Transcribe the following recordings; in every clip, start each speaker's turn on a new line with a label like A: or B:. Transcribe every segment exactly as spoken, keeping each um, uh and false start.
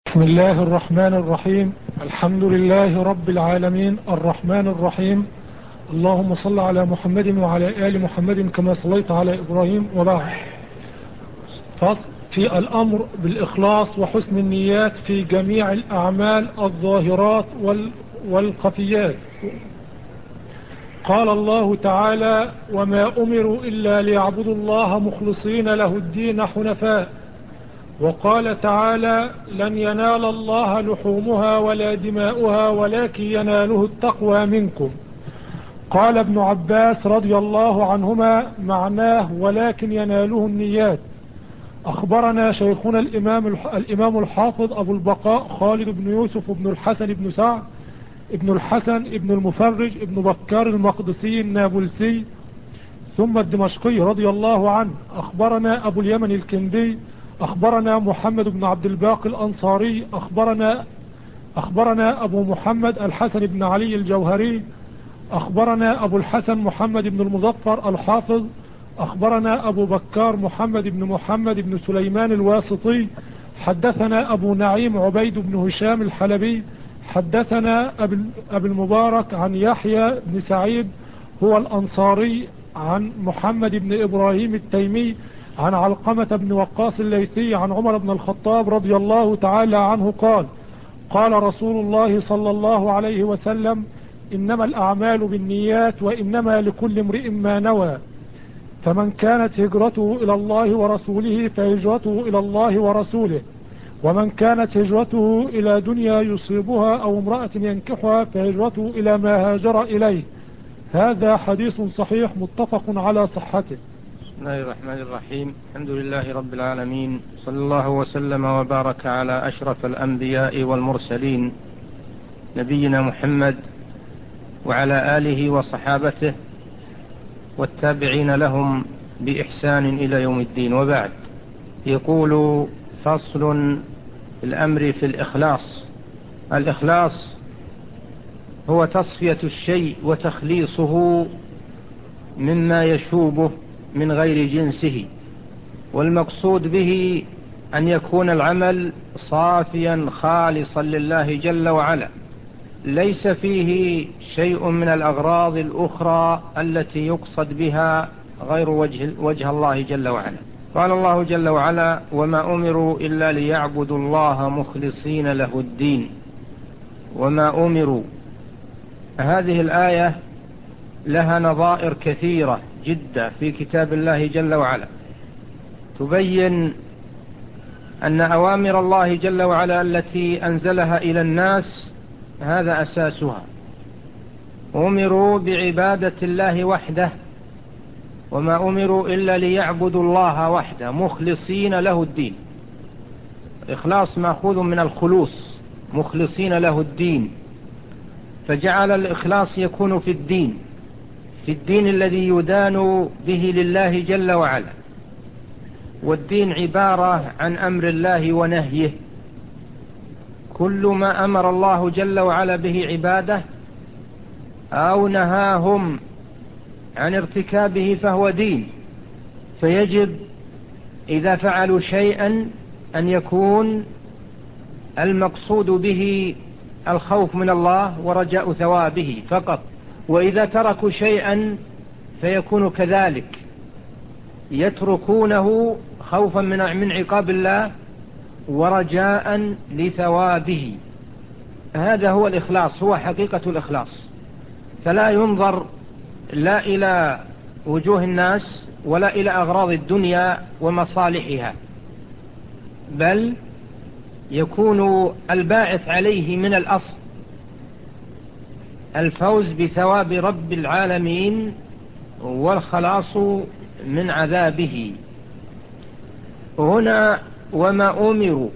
A: بسم الله الرحمن الرحيم. الحمد لله رب العالمين الرحمن الرحيم. اللهم صل على محمد وعلى آل محمد كما صليت على إبراهيم. وبعد، فصل في الأمر بالإخلاص وحسن النيات في جميع الأعمال الظاهرات والخفيات. قال الله تعالى: وما أمروا إلا ليعبدوا الله مخلصين له الدين حنفاء. وقال تعالى: لن ينال الله لحومها ولا دماؤها ولكن يناله التقوى منكم. قال ابن عباس رضي الله عنهما: معناه ولكن يناله النيات. أخبرنا شيخنا الإمام الإمام الحافظ أبو البقاء خالد بن يوسف بن الحسن بن سعد ابن الحسن ابن المفرج ابن بكار المقدسي النابلسي ثم الدمشقي رضي الله عنه. أخبرنا أبو اليمن الكندي. أخبرنا محمد بن عبد الباقي الأنصاري. أخبرنا أخبرنا أبو محمد الحسن بن علي الجوهري. أخبرنا أبو الحسن محمد بن المظفر الحافظ. أخبرنا أبو بكار محمد بن محمد بن سليمان الواسطي. حدثنا أبو نعيم عبيد بن هشام الحلبي. حدثنا أبو المبارك عن يحيى بن سعيد هو الأنصاري عن محمد بن إبراهيم التيمي عن علقمة بن وقاص الليثي عن عمر بن الخطاب رضي الله تعالى عنه قال: قال رسول الله صلى الله عليه وسلم: إنما الأعمال بالنيات وإنما لكل امرئ ما نوى، فمن كانت هجرته إلى الله ورسوله فهجرته إلى الله ورسوله، ومن كانت هجرته إلى دنيا يصيبها أو امرأة ينكحها فهجرته إلى ما هاجر إليه. هذا حديث صحيح متفق على صحته.
B: بسم الله الرحمن الرحيم. الحمد لله رب العالمين، صلى الله وسلم وبارك على أشرف الأنبياء والمرسلين نبينا محمد وعلى آله وصحابته والتابعين لهم بإحسان إلى يوم الدين. وبعد، يقول: فصل الأمر في الإخلاص. الإخلاص هو تصفية الشيء وتخليصه مما يشوبه من غير جنسه، والمقصود به أن يكون العمل صافيا خالصا لله جل وعلا، ليس فيه شيء من الأغراض الأخرى التي يقصد بها غير وجه, وجه الله جل وعلا. قال الله جل وعلا: وما أمروا إلا ليعبدوا الله مخلصين له الدين. وما أمروا، هذه الآية لها نظائر كثيرة جدا في كتاب الله جل وعلا تبين أن أوامر الله جل وعلا التي أنزلها إلى الناس هذا أساسها. أمروا بعبادة الله وحده، وما أمروا إلا ليعبدوا الله وحده مخلصين له الدين. إخلاص مأخوذ من الخلوص، مخلصين له الدين، فجعل الإخلاص يكون في الدين، في الدين الذي يدان به لله جل وعلا. والدين عبارة عن أمر الله ونهيه. كل ما أمر الله جل وعلا به عباده أو نهاهم عن ارتكابه فهو دين، فيجب إذا فعلوا شيئا أن يكون المقصود به الخوف من الله ورجاء ثوابه فقط، وإذا تركوا شيئا فيكون كذلك، يتركونه خوفا من عقاب الله ورجاء لثوابه. هذا هو الإخلاص، هو حقيقة الإخلاص. فلا ينظر لا إلى وجوه الناس ولا إلى أغراض الدنيا ومصالحها، بل يكون الباعث عليه من الأصل الفوز بثواب رب العالمين والخلاص من عذابه. هنا وما أمروا،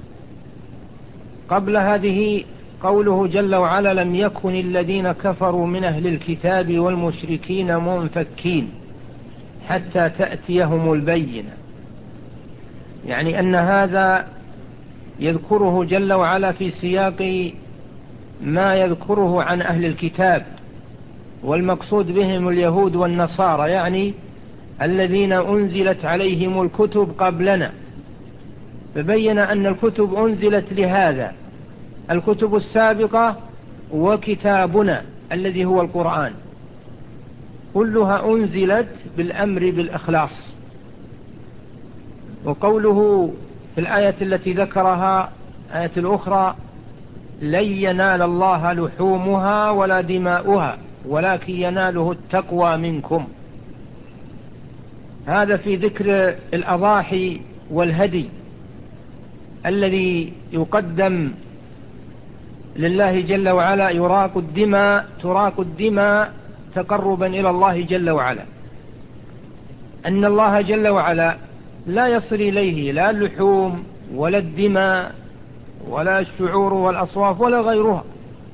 B: قبل هذه قوله جل وعلا: لم يكن الذين كفروا من أهل الكتاب والمشركين منفكين حتى تأتيهم البينة. يعني أن هذا يذكره جل وعلا في سياق ما يذكره عن أهل الكتاب، والمقصود بهم اليهود والنصارى، يعني الذين أنزلت عليهم الكتب قبلنا. فبين أن الكتب أنزلت لهذا، الكتب السابقة وكتابنا الذي هو القرآن كلها أنزلت بالأمر بالإخلاص. وقوله في الآية التي ذكرها آية الأخرى لن ينال الله لحومها ولا دماؤها ولكن يناله التقوى منكم، هذا في ذكر الأضاحي والهدي الذي يقدم لله جل وعلا، يراق الدماء تراق الدماء تقربا إلى الله جل وعلا، أن الله جل وعلا لا يصل إليه لا اللحوم ولا الدماء ولا الشعور والأصواف ولا غيرها،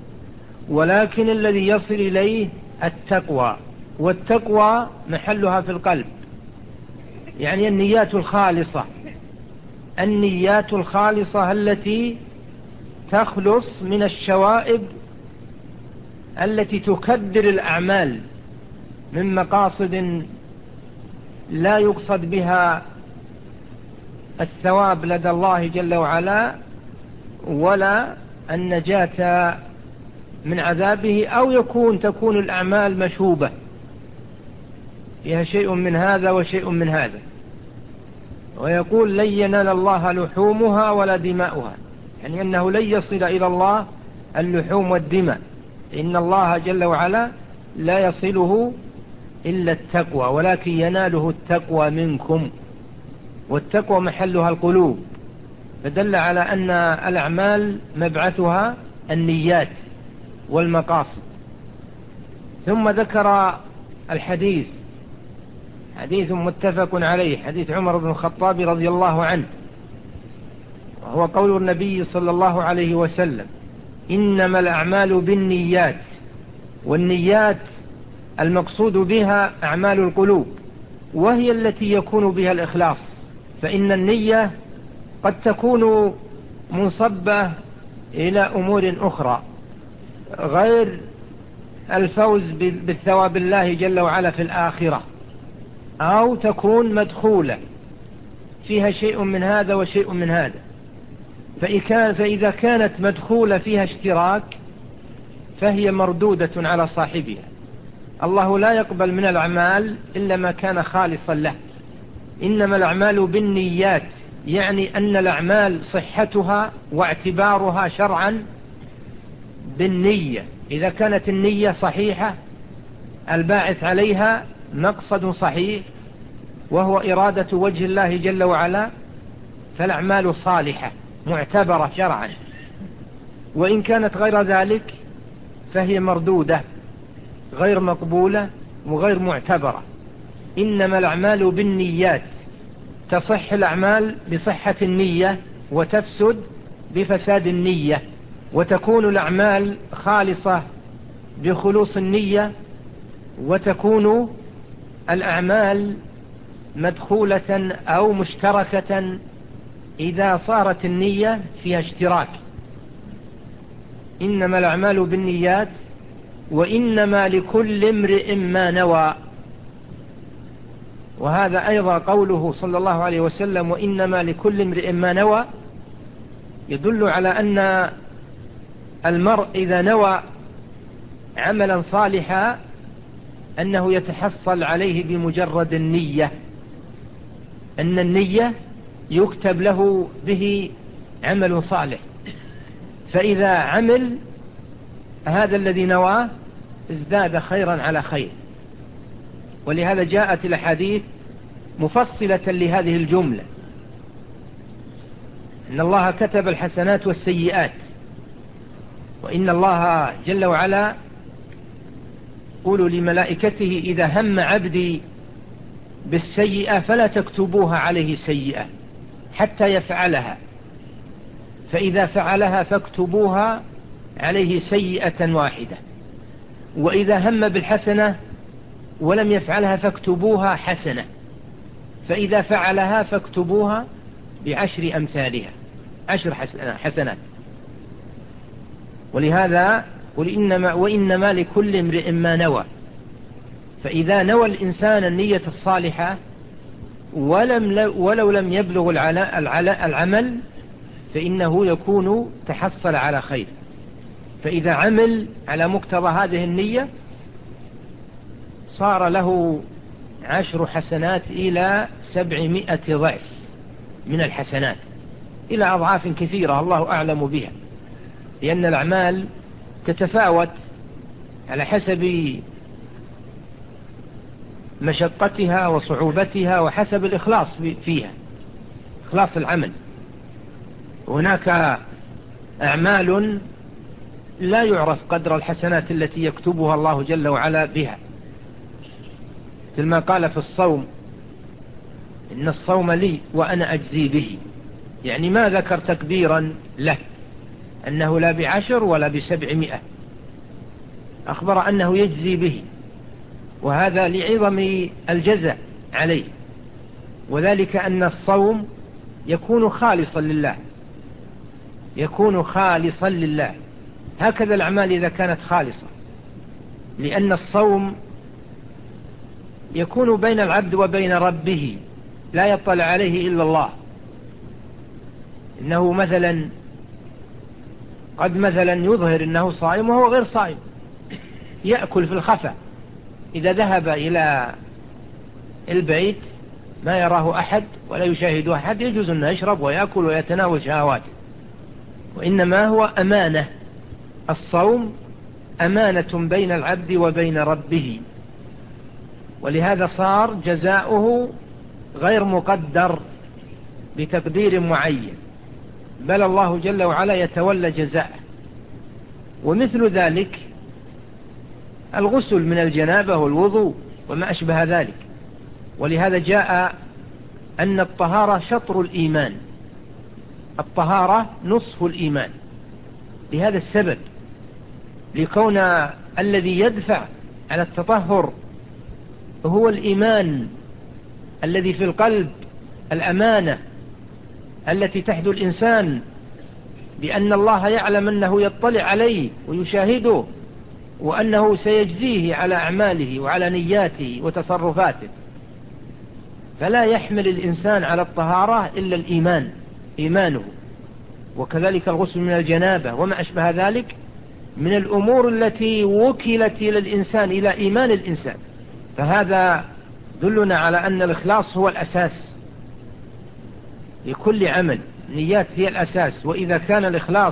B: ولكن الذي يصل إليه التقوى، والتقوى محلها في القلب، يعني النيات الخالصة، النيات الخالصة التي تخلص من الشوائب التي تكدر الأعمال من مقاصد لا يقصد بها الثواب لدى الله جل وعلا ولا النجاة من عذابه، أو يكون تكون الأعمال مشوبة فيها شيء من هذا وشيء من هذا. ويقول لن ينال الله لحومها ولا دماؤها، يعني أنه لن يصل إلى الله اللحوم والدماء، إن الله جل وعلا لا يصله إلا التقوى، ولكن يناله التقوى منكم، والتقوى محلها القلوب، فدل على أن الأعمال مبعثها النيات والمقاصد. ثم ذكر الحديث، حديث متفق عليه، حديث عمر بن الخطاب رضي الله عنه، وهو قول النبي صلى الله عليه وسلم إنما الأعمال بالنيات، والنيات المقصود بها أعمال القلوب، وهي التي يكون بها الإخلاص، فإن النية قد تكون منصبة إلى أمور أخرى غير الفوز بالثواب الله جل وعلا في الآخرة، أو تكون مدخولة فيها شيء من هذا وشيء من هذا، فإذا كانت مدخولة فيها اشتراك فهي مردودة على صاحبها. الله لا يقبل من الأعمال إلا ما كان خالصا له. إنما الأعمال بالنيات، يعني أن الأعمال صحتها واعتبارها شرعا بالنية، إذا كانت النية صحيحة الباعث عليها مقصد صحيح وهو إرادة وجه الله جل وعلا، فالأعمال صالحة معتبرة شرعا، وإن كانت غير ذلك فهي مردودة غير مقبولة وغير معتبرة. إنما الأعمال بالنيات، تصح الأعمال بصحة النية وتفسد بفساد النية، وتكون الأعمال خالصة بخلوص النية، وتكون الأعمال مدخولة أو مشتركة إذا صارت النية فيها اشتراك. إنما الأعمال بالنيات وإنما لكل امرئ ما نوى، وهذا أيضا قوله صلى الله عليه وسلم وإنما لكل امرئ ما نوى يدل على أن المرء إذا نوى عملا صالحا أنه يتحصل عليه بمجرد النية، أن النية يكتب له به عمل صالح، فإذا عمل هذا الذي نواه ازداد خيرا على خير. ولهذا جاءت الأحاديث مفصلة لهذه الجملة، إن الله كتب الحسنات والسيئات، وإن الله جل وعلا يقول لملائكته إذا هم عبدي بالسيئة فلا تكتبوها عليه سيئة حتى يفعلها، فإذا فعلها فاكتبوها عليه سيئة واحدة، وإذا هم بالحسنة ولم يفعلها فاكتبوها حسنة، فإذا فعلها فاكتبوها بعشر أمثالها، عشر حسنات. ولهذا قل إنما وإنما لكل امرئ ما نوى، فإذا نوى الإنسان النية الصالحة ولم ولو لم يبلغ العمل فإنه يكون تحصل على خير. فإذا عمل على مقتضى هذه النية صار له عشر حسنات إلى سبعمائة ضعف من الحسنات، إلى أضعاف كثيرة الله أعلم بها، لأن الأعمال تتفاوت على حسب مشقتها وصعوبتها وحسب الإخلاص فيها، إخلاص العمل. هناك أعمال لا يعرف قدر الحسنات التي يكتبها الله جل وعلا بها، مثل ما قال في الصوم: إن الصوم لي وأنا أجزي به، يعني ما ذكر تكبيرا له أنه لا بعشر ولا بسبعمائة، أخبر أنه يجزي به، وهذا لعظم الجزاء عليه، وذلك أن الصوم يكون خالصا لله، يكون خالصا لله. هكذا الأعمال إذا كانت خالصة، لأن الصوم يكون بين العبد وبين ربه، لا يطلع عليه إلا الله. إنه مثلا قد مثلا يظهر أنه صائم وهو غير صائم، يأكل في الخفا، إذا ذهب إلى البيت ما يراه أحد ولا يشاهد أحد، يجوز أن يشرب ويأكل ويتناول شهواته، وإنما هو أمانة. الصوم أمانة بين العبد وبين ربه، ولهذا صار جزاؤه غير مقدر بتقدير معين، بل الله جل وعلا يتولى جزاءه. ومثل ذلك الغسل من الجنابة والوضوء وما أشبه ذلك. ولهذا جاء أن الطهارة شطر الإيمان، الطهارة نصف الإيمان، لهذا السبب، لكون الذي يدفع على التطهر هو الإيمان الذي في القلب، الأمانة التي تحدو الإنسان بأن الله يعلم أنه يطلع عليه ويشاهده، وأنه سيجزيه على أعماله وعلى نياته وتصرفاته. فلا يحمل الإنسان على الطهارة إلا الإيمان، إيمانه. وكذلك الغسل من الجنابة وما أشبه ذلك من الأمور التي وكلت إلى الإنسان، إلى إيمان الإنسان. فهذا دلنا على أن الإخلاص هو الأساس لكل عمل، نيات هي الأساس. وإذا كان الإخلاص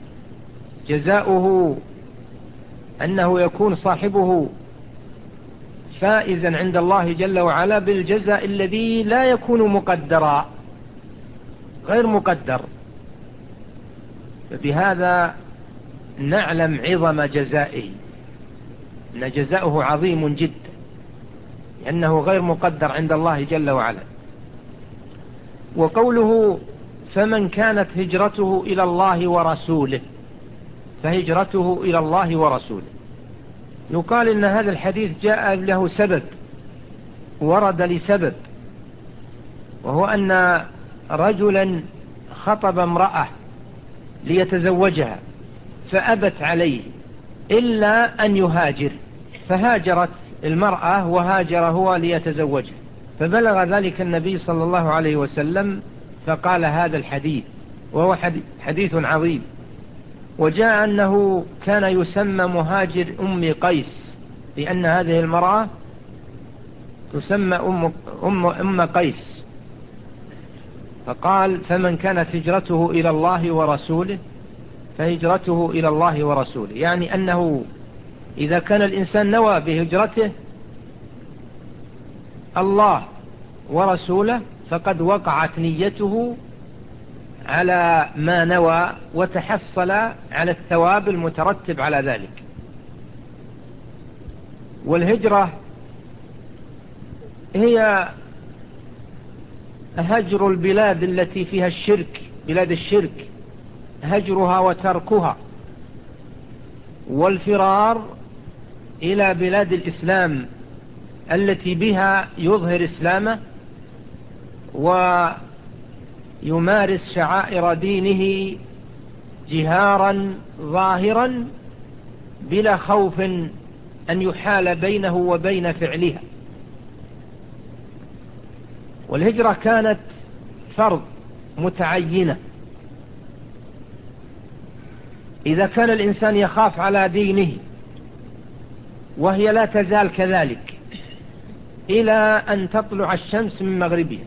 B: جزاؤه أنه يكون صاحبه فائزا عند الله جل وعلا بالجزاء الذي لا يكون مقدرا، غير مقدر، فبهذا نعلم عظم جزائه، أن جزاؤه عظيم جدا، لأنه غير مقدر عند الله جل وعلا. وقوله: فمن كانت هجرته إلى الله ورسوله، فهجرته إلى الله ورسوله، يقال إن هذا الحديث جاء له سبب، ورد لسبب، وهو أن رجلا خطب امرأة ليتزوجها فأبت عليه إلا أن يهاجر، فهاجرت المرأة وهاجر هو ليتزوجها، فبلغ ذلك النبي صلى الله عليه وسلم فقال هذا الحديث، وهو حديث عظيم. وجاء أنه كان يسمى مهاجر أم قيس، لأن هذه المرأة تسمى أم, أم, أم قيس. فقال: فمن كانت هجرته إلى الله ورسوله فهجرته إلى الله ورسوله، يعني أنه إذا كان الإنسان نوى بهجرته الله ورسوله فقد وقعت نيته على ما نوى، وتحصل على الثواب المترتب على ذلك. والهجرة هي هجر البلاد التي فيها الشرك، بلاد الشرك، هجرها وتركها، والفرار إلى بلاد الإسلام التي بها يظهر إسلامه ويمارس شعائر دينه جهارا ظاهرا بلا خوف أن يحال بينه وبين فعلها. والهجرة كانت فرض متعينة. إذا كان الإنسان يخاف على دينه وهي لا تزال كذلك إلى أن تطلع الشمس من مغربها،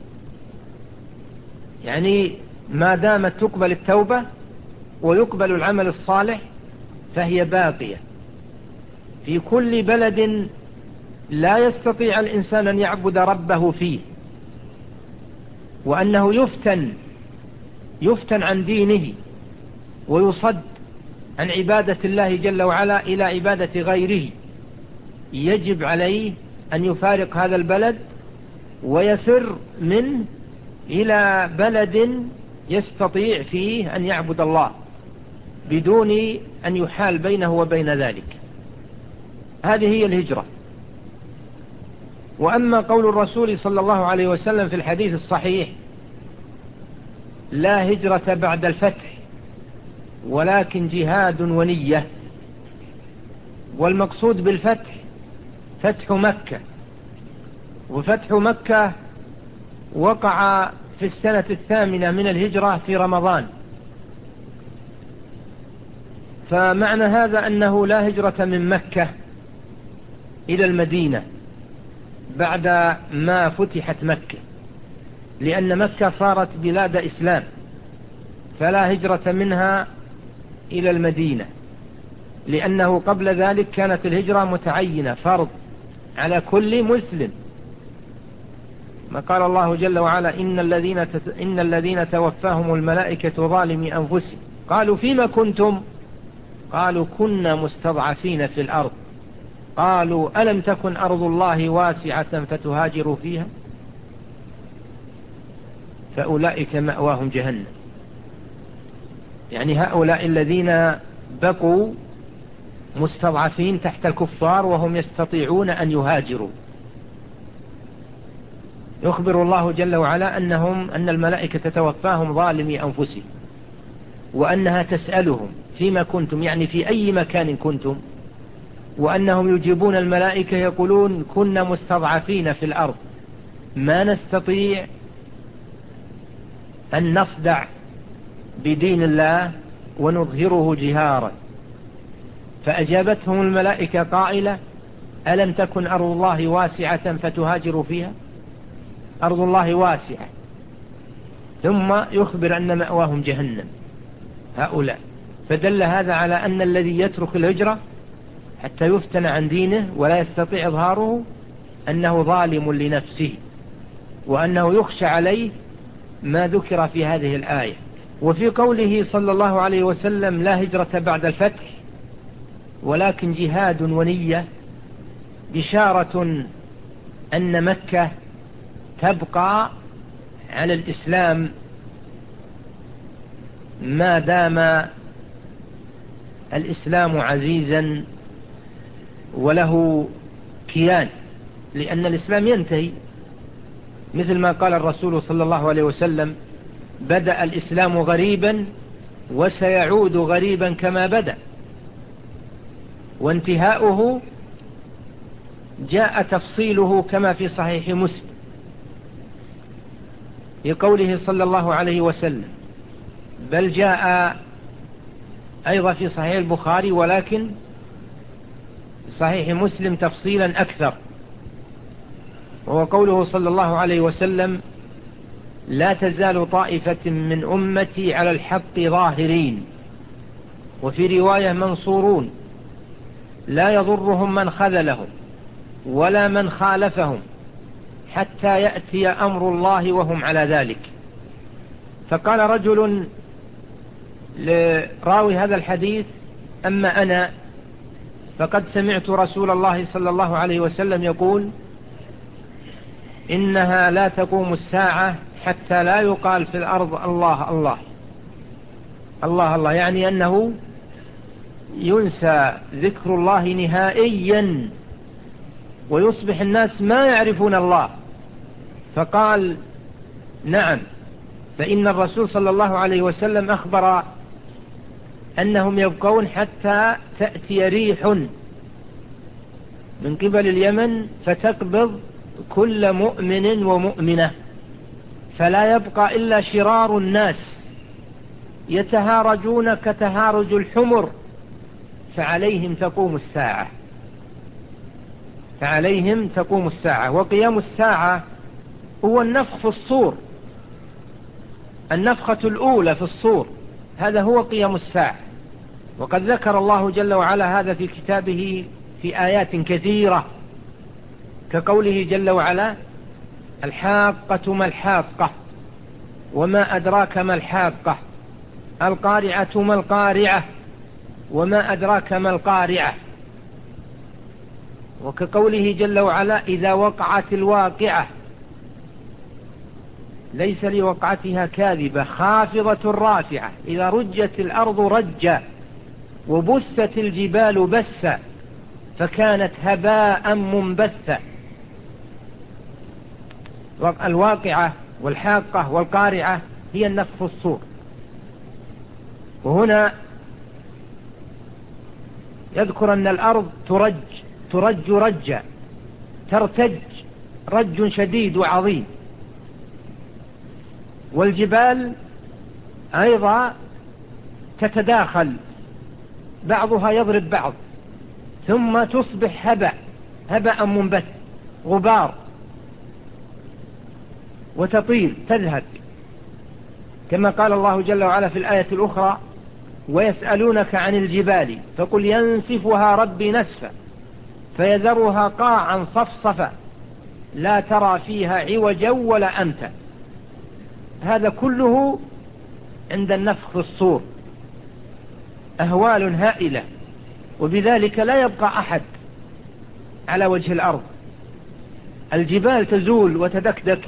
B: يعني ما دامت تقبل التوبة ويقبل العمل الصالح فهي باقية في كل بلد لا يستطيع الإنسان أن يعبد ربه فيه، وأنه يفتن يفتن عن دينه ويصد عن عبادة الله جل وعلا إلى عبادة غيره. يجب عليه أن يفارق هذا البلد ويفر منه إلى بلد يستطيع فيه أن يعبد الله بدون أن يحال بينه وبين ذلك. هذه هي الهجرة. وأما قول الرسول صلى الله عليه وسلم في الحديث الصحيح: لا هجرة بعد الفتح ولكن جهاد ونية، والمقصود بالفتح فتح مكة، وفتح مكة وقع في السنة الثامنة من الهجرة في رمضان. فمعنى هذا أنه لا هجرة من مكة إلى المدينة بعد ما فتحت مكة، لأن مكة صارت بلاد إسلام، فلا هجرة منها إلى المدينة، لأنه قبل ذلك كانت الهجرة متعينة فرض على كل مسلم. ما قال الله جل وعلا: إن الذين, تت... إن الذين توفاهم الملائكة ظالمي أنفسهم قالوا فيما كنتم؟ قالوا كنا مستضعفين في الأرض قالوا ألم تكن أرض الله واسعة فتهاجروا فيها فأولئك مأواهم جهنم. يعني هؤلاء الذين بقوا مستضعفين تحت الكفار وهم يستطيعون أن يهاجروا. يخبر الله جل وعلا أنهم أن الملائكة تتوفاهم ظالمي أنفسهم، وأنها تسألهم فيما كنتم، يعني في أي مكان كنتم، وأنهم يجيبون الملائكة يقولون كنا مستضعفين في الأرض ما نستطيع أن نصدع بدين الله ونظهره جهارا. فأجابتهم الملائكة قائلة: ألم تكن أرض الله واسعة فتهاجروا فيها؟ أرض الله واسعة، ثم يخبر أن مأواهم جهنم هؤلاء. فدل هذا على أن الذي يترك الهجرة حتى يفتن عن دينه ولا يستطيع إظهاره أنه ظالم لنفسه، وأنه يخشى عليه ما ذكر في هذه الآية. وفي قوله صلى الله عليه وسلم: لا هجرة بعد الفتح ولكن جهاد ونية، بشارة أن مكة تبقى على الإسلام ما دام الإسلام عزيزا وله كيان، لأن الإسلام ينتهي، مثل ما قال الرسول صلى الله عليه وسلم: بدأ الإسلام غريبا وسيعود غريبا كما بدأ. وانتهاؤه جاء تفصيله كما في صحيح مسلم في قوله صلى الله عليه وسلم، بل جاء أيضا في صحيح البخاري ولكن صحيح مسلم تفصيلا أكثر، وهو قوله صلى الله عليه وسلم: لا تزال طائفة من أمتي على الحق ظاهرين، وفي رواية منصورون، لا يضرهم من خذلهم ولا من خالفهم حتى يأتي أمر الله وهم على ذلك. فقال رجل لراوي هذا الحديث: أما أنا فقد سمعت رسول الله صلى الله عليه وسلم يقول: إنها لا تقوم الساعة حتى لا يقال في الأرض الله الله الله الله، يعني أنه ينسى ذكر الله نهائيا ويصبح الناس ما يعرفون الله. فقال: نعم، فإن الرسول صلى الله عليه وسلم أخبر أنهم يبقون حتى تأتي ريح من قبل اليمن فتقبض كل مؤمن ومؤمنة، فلا يبقى إلا شرار الناس يتهارجون كتهارج الحمر، فعليهم تقوم الساعة فعليهم تقوم الساعة وقيام الساعة هو النفخ في الصور، النفخة الأولى في الصور، هذا هو قيام الساعة. وقد ذكر الله جل وعلا هذا في كتابه في آيات كثيرة، كقوله جل وعلا: الحاقة ما الحاقة وما أدراك ما الحاقة، القارعة ما القارعة وما أدراك ما القارعة. وكقوله جل وعلا: إذا وقعت الواقعة ليس لوقعتها كاذبة خافضة رافعة، إذا رجت الأرض رجا وبست الجبال بسا فكانت هباء منبثا. الواقعة والحاقة والقارعة هي النفخ في الصور. وهنا يذكر أن الأرض ترج ترج رجا، ترتج رج شديد وعظيم، والجبال أيضا تتداخل، بعضها يضرب بعض، ثم تصبح هباء هباء منبث، غبار، وتطير تذهب، كما قال الله جل وعلا في الآية الأخرى: ويسألونك عن الجبال فقل ينسفها ربي نسفا فيذرها قاعا صفصفا لا ترى فيها عوجا ولا أمتا. هذا كله عند النفخ في الصور، أهوال هائلة، وبذلك لا يبقى أحد على وجه الأرض. الجبال تزول وتدكدك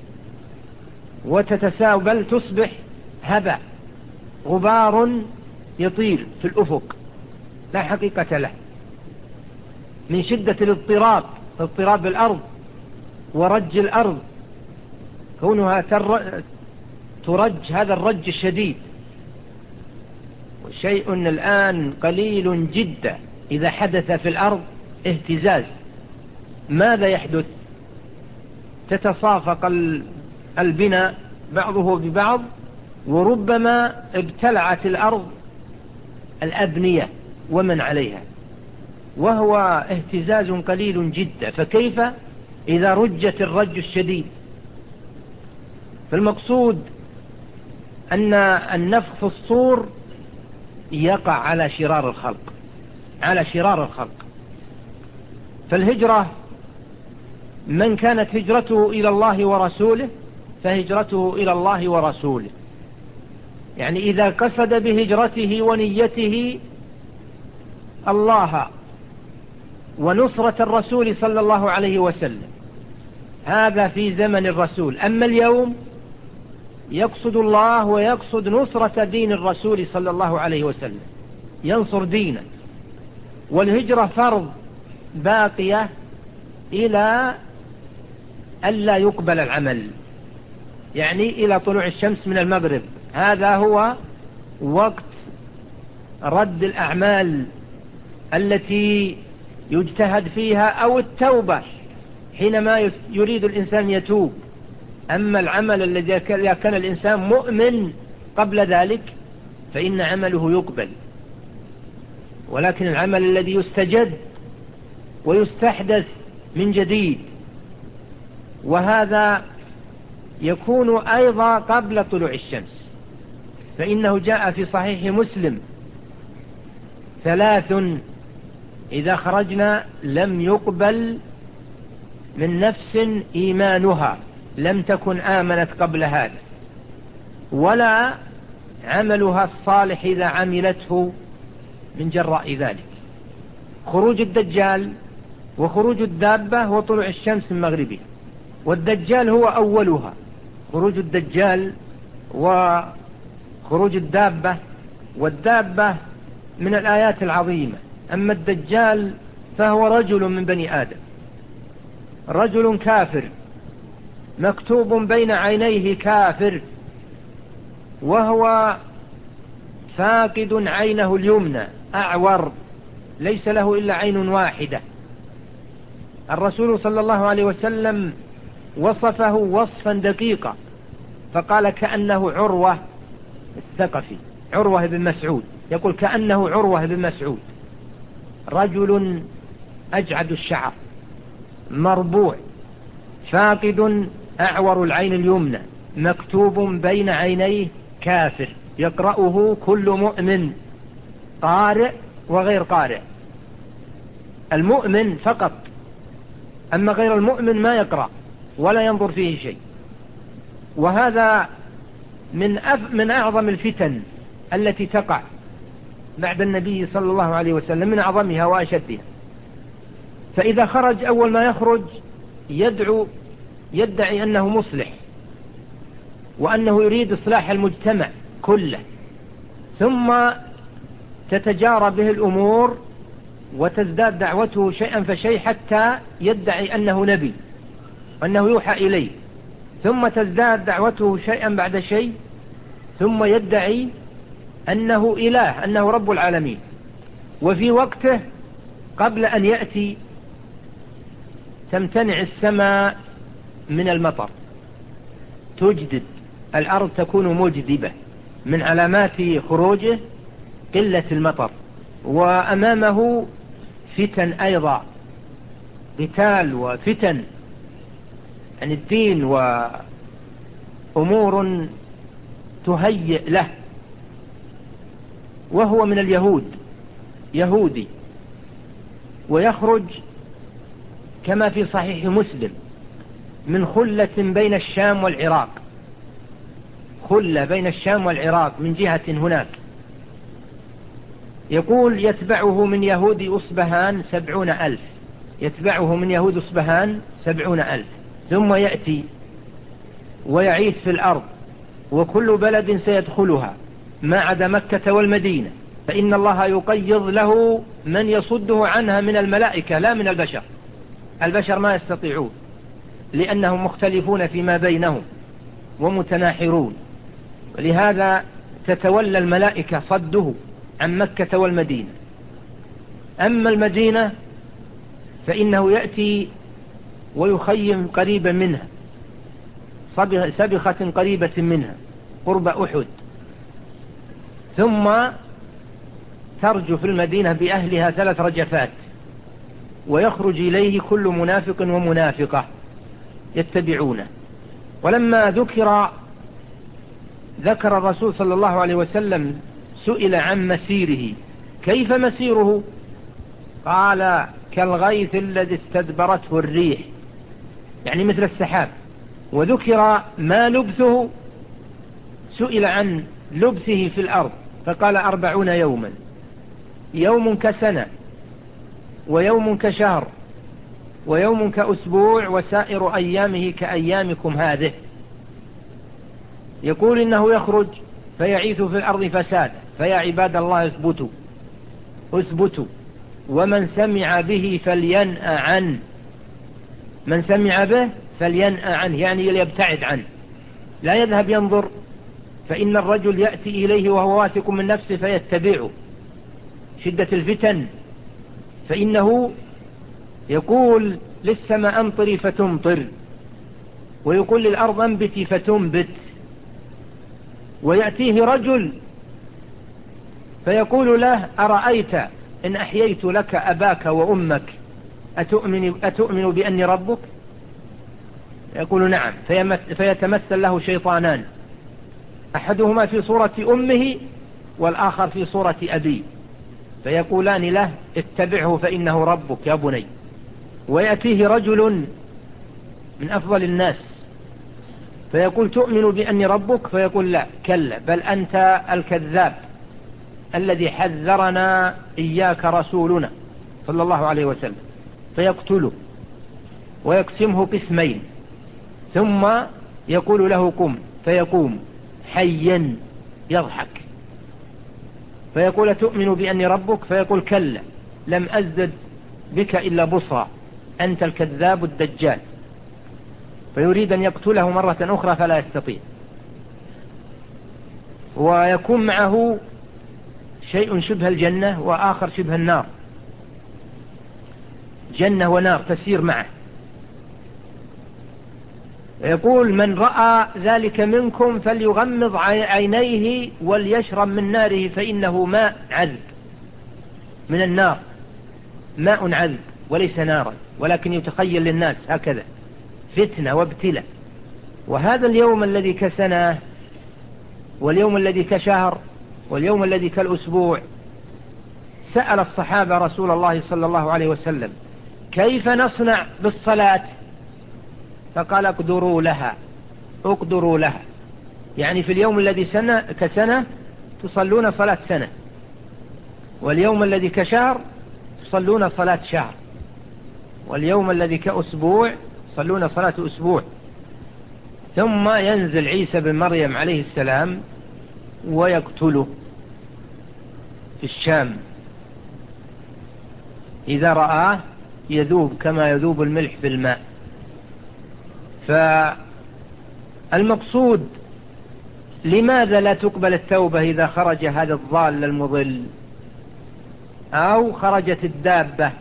B: وتتساوى، بل تصبح هباء، غبار يطير في الأفق لا حقيقة له، من شدة الاضطراب اضطراب الأرض ورج الأرض، كونها ترج هذا الرج الشديد. وشيء الآن قليل جدا إذا حدث في الأرض اهتزاز، ماذا يحدث؟ تتصافق البناء بعضه ببعض، وربما ابتلعت الأرض الأبنية ومن عليها، وهو اهتزاز قليل جدا، فكيف إذا رجت الرج الشديد؟ فالمقصود أن النفخ في الصور يقع على شرار الخلق على شرار الخلق. فالهجرة، من كانت هجرته إلى الله ورسوله فهجرته إلى الله ورسوله، يعني إذا قصد بهجرته ونيته الله ونصرة الرسول صلى الله عليه وسلم، هذا في زمن الرسول. أما اليوم يقصد الله ويقصد نصرة دين الرسول صلى الله عليه وسلم، ينصر دينه، والهجرة فرض باقية إلى ألا يقبل العمل، يعني إلى طلوع الشمس من المغرب، هذا هو وقت رد الأعمال التي يجتهد فيها، أو التوبة حينما يريد الإنسان يتوب. أما العمل الذي كان الإنسان مؤمن قبل ذلك فإن عمله يقبل، ولكن العمل الذي يستجد ويستحدث من جديد، وهذا يكون أيضا قبل طلوع الشمس، فإنه جاء في صحيح مسلم: ثلاث إذا خرجنا لم يقبل من نفس إيمانها لم تكن آمنت قبل هذا، ولا عملها الصالح إذا عملته من جراء ذلك: خروج الدجال وخروج الدابة وطلوع الشمس من مغربها. والدجال هو أولها، خروج الدجال وخروج الدابة، والدابة من الآيات العظيمة. أما الدجال فهو رجل من بني آدم، رجل كافر مكتوب بين عينيه كافر، وهو فاقد عينه اليمنى، أعور، ليس له إلا عين واحدة، الرسول صلى الله عليه وسلم وصفه وصفا دقيقا فقال كأنه عروة الثقفي، عروة بن مسعود، يقول كأنه عروة بن مسعود، رجل أجعد الشعر مربوع فاقد أعور العين اليمنى مكتوب بين عينيه كافر يقرأه كل مؤمن قارئ وغير قارئ، المؤمن فقط، أما غير المؤمن ما يقرأ ولا ينظر فيه شيء. وهذا من أف من أعظم الفتن التي تقع بعد النبي صلى الله عليه وسلم، من أعظمها وأشدها. فإذا خرج أول ما يخرج يدعو يدعي أنه مصلح وأنه يريد إصلاح المجتمع كله، ثم تتجارى به الأمور وتزداد دعوته شيئا فشيء حتى يدعي أنه نبي وأنه يوحى إليه، ثم تزداد دعوته شيئا بعد شيء ثم يدعي أنه إله، أنه رب العالمين. وفي وقته قبل أن يأتي تمتنع السماء من المطر، تجدب الأرض تكون مجدبة، من علامات خروجه قلة المطر. وأمامه فتن أيضا، قتال وفتن عن الدين وأمور تهيئ له، وهو من اليهود يهودي، ويخرج كما في صحيح مسلم من خلة بين الشام والعراق، خلة بين الشام والعراق من جهة هناك. يقول يتبعه من يهود أصبهان سبعون ألف، يتبعه من يهود أصبهان سبعون ألف، ثم يأتي ويعيث في الأرض وكل بلد سيدخلها ما عدا مكة والمدينة، فإن الله يقيض له من يصده عنها من الملائكة لا من البشر، البشر ما يستطيعون لأنهم مختلفون فيما بينهم ومتناحرون، ولهذا تتولى الملائكة صده عن مكة والمدينة. أما المدينة فإنه يأتي ويخيم قريبا منها، سبخة قريبة منها قرب أحد، ثم ترجو في المدينة بأهلها ثلاث رجفات، ويخرج إليه كل منافق ومنافقة يتبعونه. ولما ذكر ذكر الرسول صلى الله عليه وسلم سئل عن مسيره، كيف مسيره؟ قال كالغيث الذي استدبرته الريح، يعني مثل السحاب. وذكر ما لبثه، سئل عن لبثه في الأرض فقال أربعون يوما، يوم كسنة ويوم كشهر ويوم كأسبوع وسائر أيامه كأيامكم هذه. يقول إنه يخرج فيعيث في الأرض فساد، فيا عباد الله اثبتوا اثبتوا، ومن سمع به فلينأ عنه، من سمع به فلينأ عنه يعني يبتعد عنه، لا يذهب ينظر، فإن الرجل يأتي إليه وهو واثق من نفسه فيتبعه شدة الفتن. فإنه يقول للسماء أمطري فتمطر، ويقول للأرض أنبتي فتنبت، ويأتيه رجل فيقول له أرأيت إن أحييت لك أباك وأمك أتؤمن, أتؤمن بأني ربك؟ يقول نعم، فيتمثل له شيطانان، أحدهما في صورة أمه والآخر في صورة أبيه، فيقولان له اتبعه فإنه ربك يا بني. ويأتيه رجل من أفضل الناس فيقول تؤمن بأني ربك؟ فيقول لا، كلا، بل أنت الكذاب الذي حذرنا إياك رسولنا صلى الله عليه وسلم، فيقتله ويقسمه قسمين، ثم يقول له قم، فيقوم حيا يضحك، فيقول تؤمن بأني ربك؟ فيقول كلا، لم أزدد بك إلا بصرى، أنت الكذاب الدجال، فيريد أن يقتله مرة أخرى فلا يستطيع. ويكون معه شيء شبه الجنة وآخر شبه النار. جنة ونار تسير معه. يقول: من رأى ذلك منكم فليغمض عينيه وليشرب من ناره فإنه ماء عذب من النار، ماء عذب وليس نارا، ولكن يتخيل للناس هكذا فتنة وابتلاء. وهذا اليوم الذي كسنة واليوم الذي كشهر واليوم الذي كالأسبوع، سأل الصحابة رسول الله صلى الله عليه وسلم: كيف نصنع بالصلاة؟ فقال: اقدروا لها اقدروا لها، يعني في اليوم الذي سنة كسنة تصلون صلاة سنة، واليوم الذي كشهر تصلون صلاة شهر، واليوم الذي كأسبوع تصلون صلاة أسبوع. ثم ينزل عيسى بن مريم عليه السلام ويقتله في الشام، إذا رآه يذوب كما يذوب الملح في الماء. فالمقصود: لماذا لا تقبل التوبة إذا خرج هذا الضال المضل، أو خرجت الدابة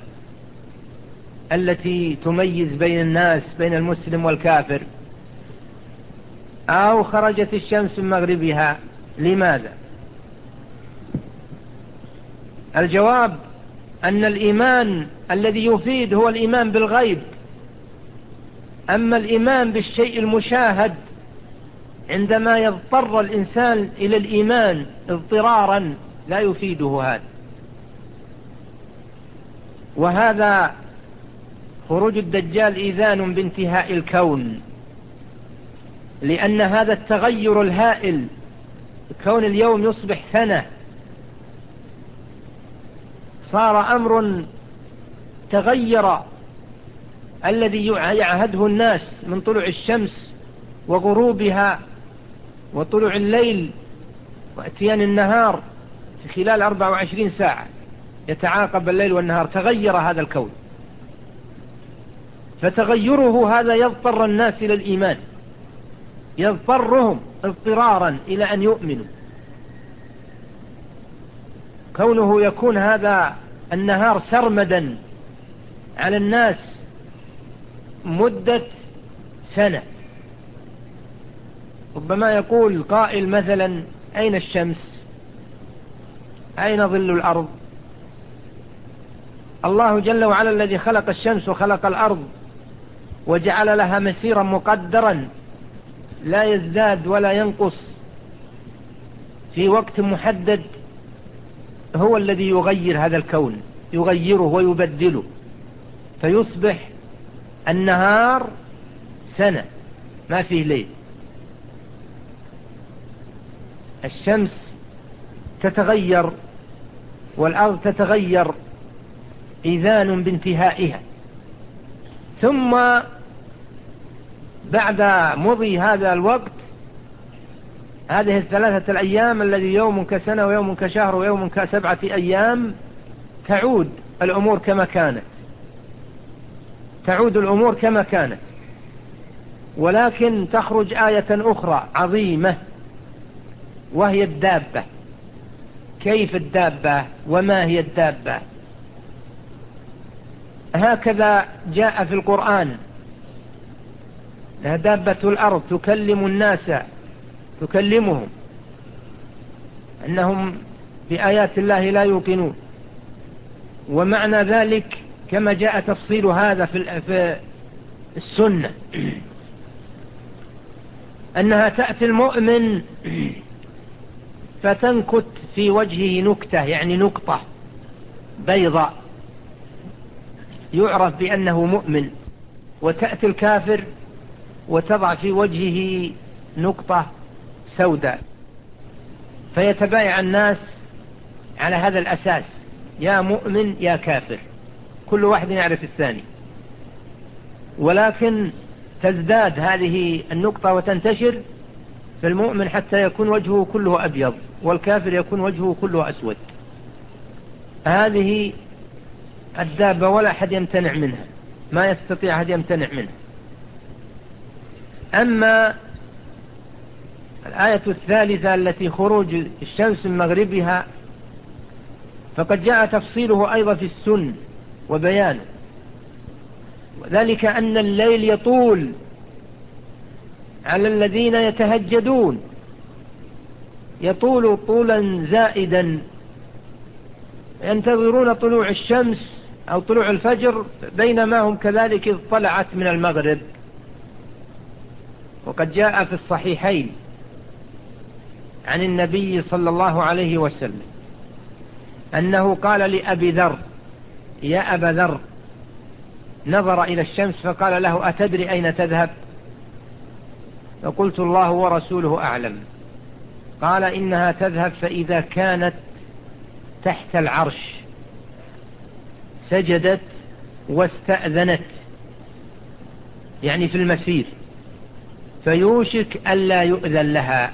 B: التي تميز بين الناس بين المسلم والكافر، أو خرجت الشمس من مغربها؟ لماذا؟ الجواب أن الإيمان الذي يفيد هو الإيمان بالغيب، أما الإيمان بالشيء المشاهد عندما يضطر الإنسان إلى الإيمان اضطرارا لا يفيده هذا. وهذا خروج الدجال إذان بانتهاء الكون، لأن هذا التغير الهائل، كون اليوم يصبح سنة، صار أمر تغير الذي يعهده الناس من طلوع الشمس وغروبها وطلوع الليل واتيان النهار في خلال أربع وعشرين ساعة، يتعاقب الليل والنهار. تغير هذا الكون، فتغيره هذا يضطر الناس إلى الإيمان، يضطرهم اضطرارا إلى أن يؤمنوا. كونه يكون هذا النهار سرمدا على الناس مدة سنة، ربما يقول قائل مثلا: أين الشمس؟ أين ظل الأرض؟ الله جل وعلا الذي خلق الشمس وخلق الأرض وجعل لها مسيرا مقدرا لا يزداد ولا ينقص في وقت محدد، هو الذي يغير هذا الكون، يغيره ويبدله، فيصبح النهار سنة ما فيه ليل. الشمس تتغير والأرض تتغير إذان بانتهائها. ثم بعد مضي هذا الوقت، هذه الثلاثة الأيام الذي يوم كسنة ويوم كشهر ويوم كسبعة أيام، تعود الأمور كما كانت، تعود الأمور كما كانت، ولكن تخرج آية أخرى عظيمة وهي الدابة. كيف الدابة؟ وما هي الدابة؟ هكذا جاء في القرآن: دابة الأرض تكلم الناس، تكلمهم أنهم بآيات الله لا يوقنون. ومعنى ذلك كما جاء تفصيل هذا في السنة أنها تأتي المؤمن فتنكت في وجهه نكتة، يعني نقطة بيضاء يعرف بأنه مؤمن، وتأتي الكافر وتضع في وجهه نقطة سوداء، فيتبايع الناس على هذا الأساس: يا مؤمن يا كافر، كل واحد يعرف الثاني. ولكن تزداد هذه النقطة وتنتشر في المؤمن حتى يكون وجهه كله أبيض، والكافر يكون وجهه كله أسود. هذه الدابة ولا أحد يمتنع منها، ما يستطيع أحد يمتنع منها. أما الآية الثالثة التي خروج الشمس من مغربها، فقد جاء تفصيله أيضا في السنة وبيانه، وذلك أن الليل يطول على الذين يتهجدون، يطول طولا زائدا، ينتظرون طلوع الشمس أو طلوع الفجر بينما هم كذلك إذ طلعت من المغرب. وقد جاء في الصحيحين عن النبي صلى الله عليه وسلم أنه قال لأبي ذر: يا أبا ذر، نظر إلى الشمس فقال له: أتدري أين تذهب؟ فقلت: الله ورسوله أعلم. قال: إنها تذهب فإذا كانت تحت العرش سجدت واستأذنت، يعني في المسير، فيوشك ألا يؤذن لها،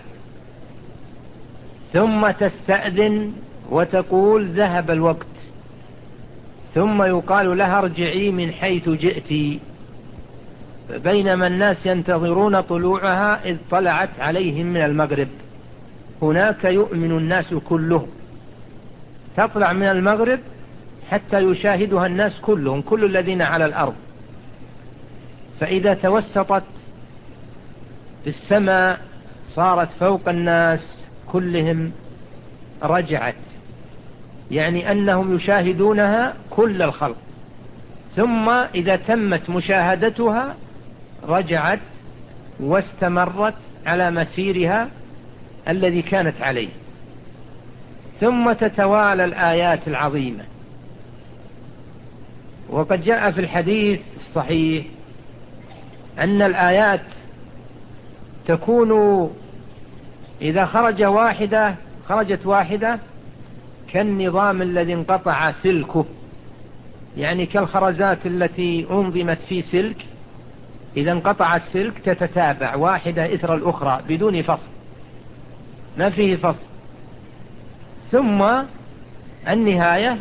B: ثم تستأذن وتقول: ذهب الوقت، ثم يقال لها: ارجعي من حيث جئت. بينما الناس ينتظرون طلوعها إذ طلعت عليهم من المغرب. هناك يؤمن الناس كلهم، تطلع من المغرب حتى يشاهدها الناس كلهم، كل الذين على الأرض. فإذا توسطت في السماء صارت فوق الناس كلهم رجعت، يعني أنهم يشاهدونها كل الخلق، ثم إذا تمت مشاهدتها رجعت واستمرت على مسيرها الذي كانت عليه، ثم تتوالى الآيات العظيمة. وقد جاء في الحديث الصحيح أن الآيات تكون إذا خرج واحدة خرجت واحدة كالنظام الذي انقطع سلكه، يعني كالخرزات التي أنظمت في سلك، إذا انقطع السلك تتتابع واحدة إثر الأخرى بدون فصل، ما فيه فصل. ثم النهاية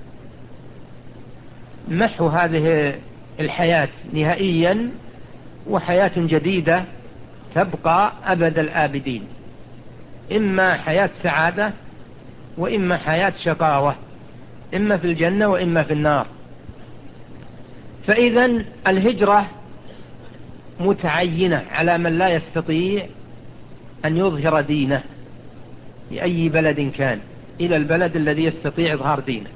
B: محو هذه الحياة نهائيا، وحياة جديدة تبقى أبد الآبدين، إما حياة سعادة وإما حياة شقاوة، إما في الجنة وإما في النار. فإذا الهجرة متعينة على من لا يستطيع أن يظهر دينه لأي بلد كان إلى البلد الذي يستطيع إظهار دينه،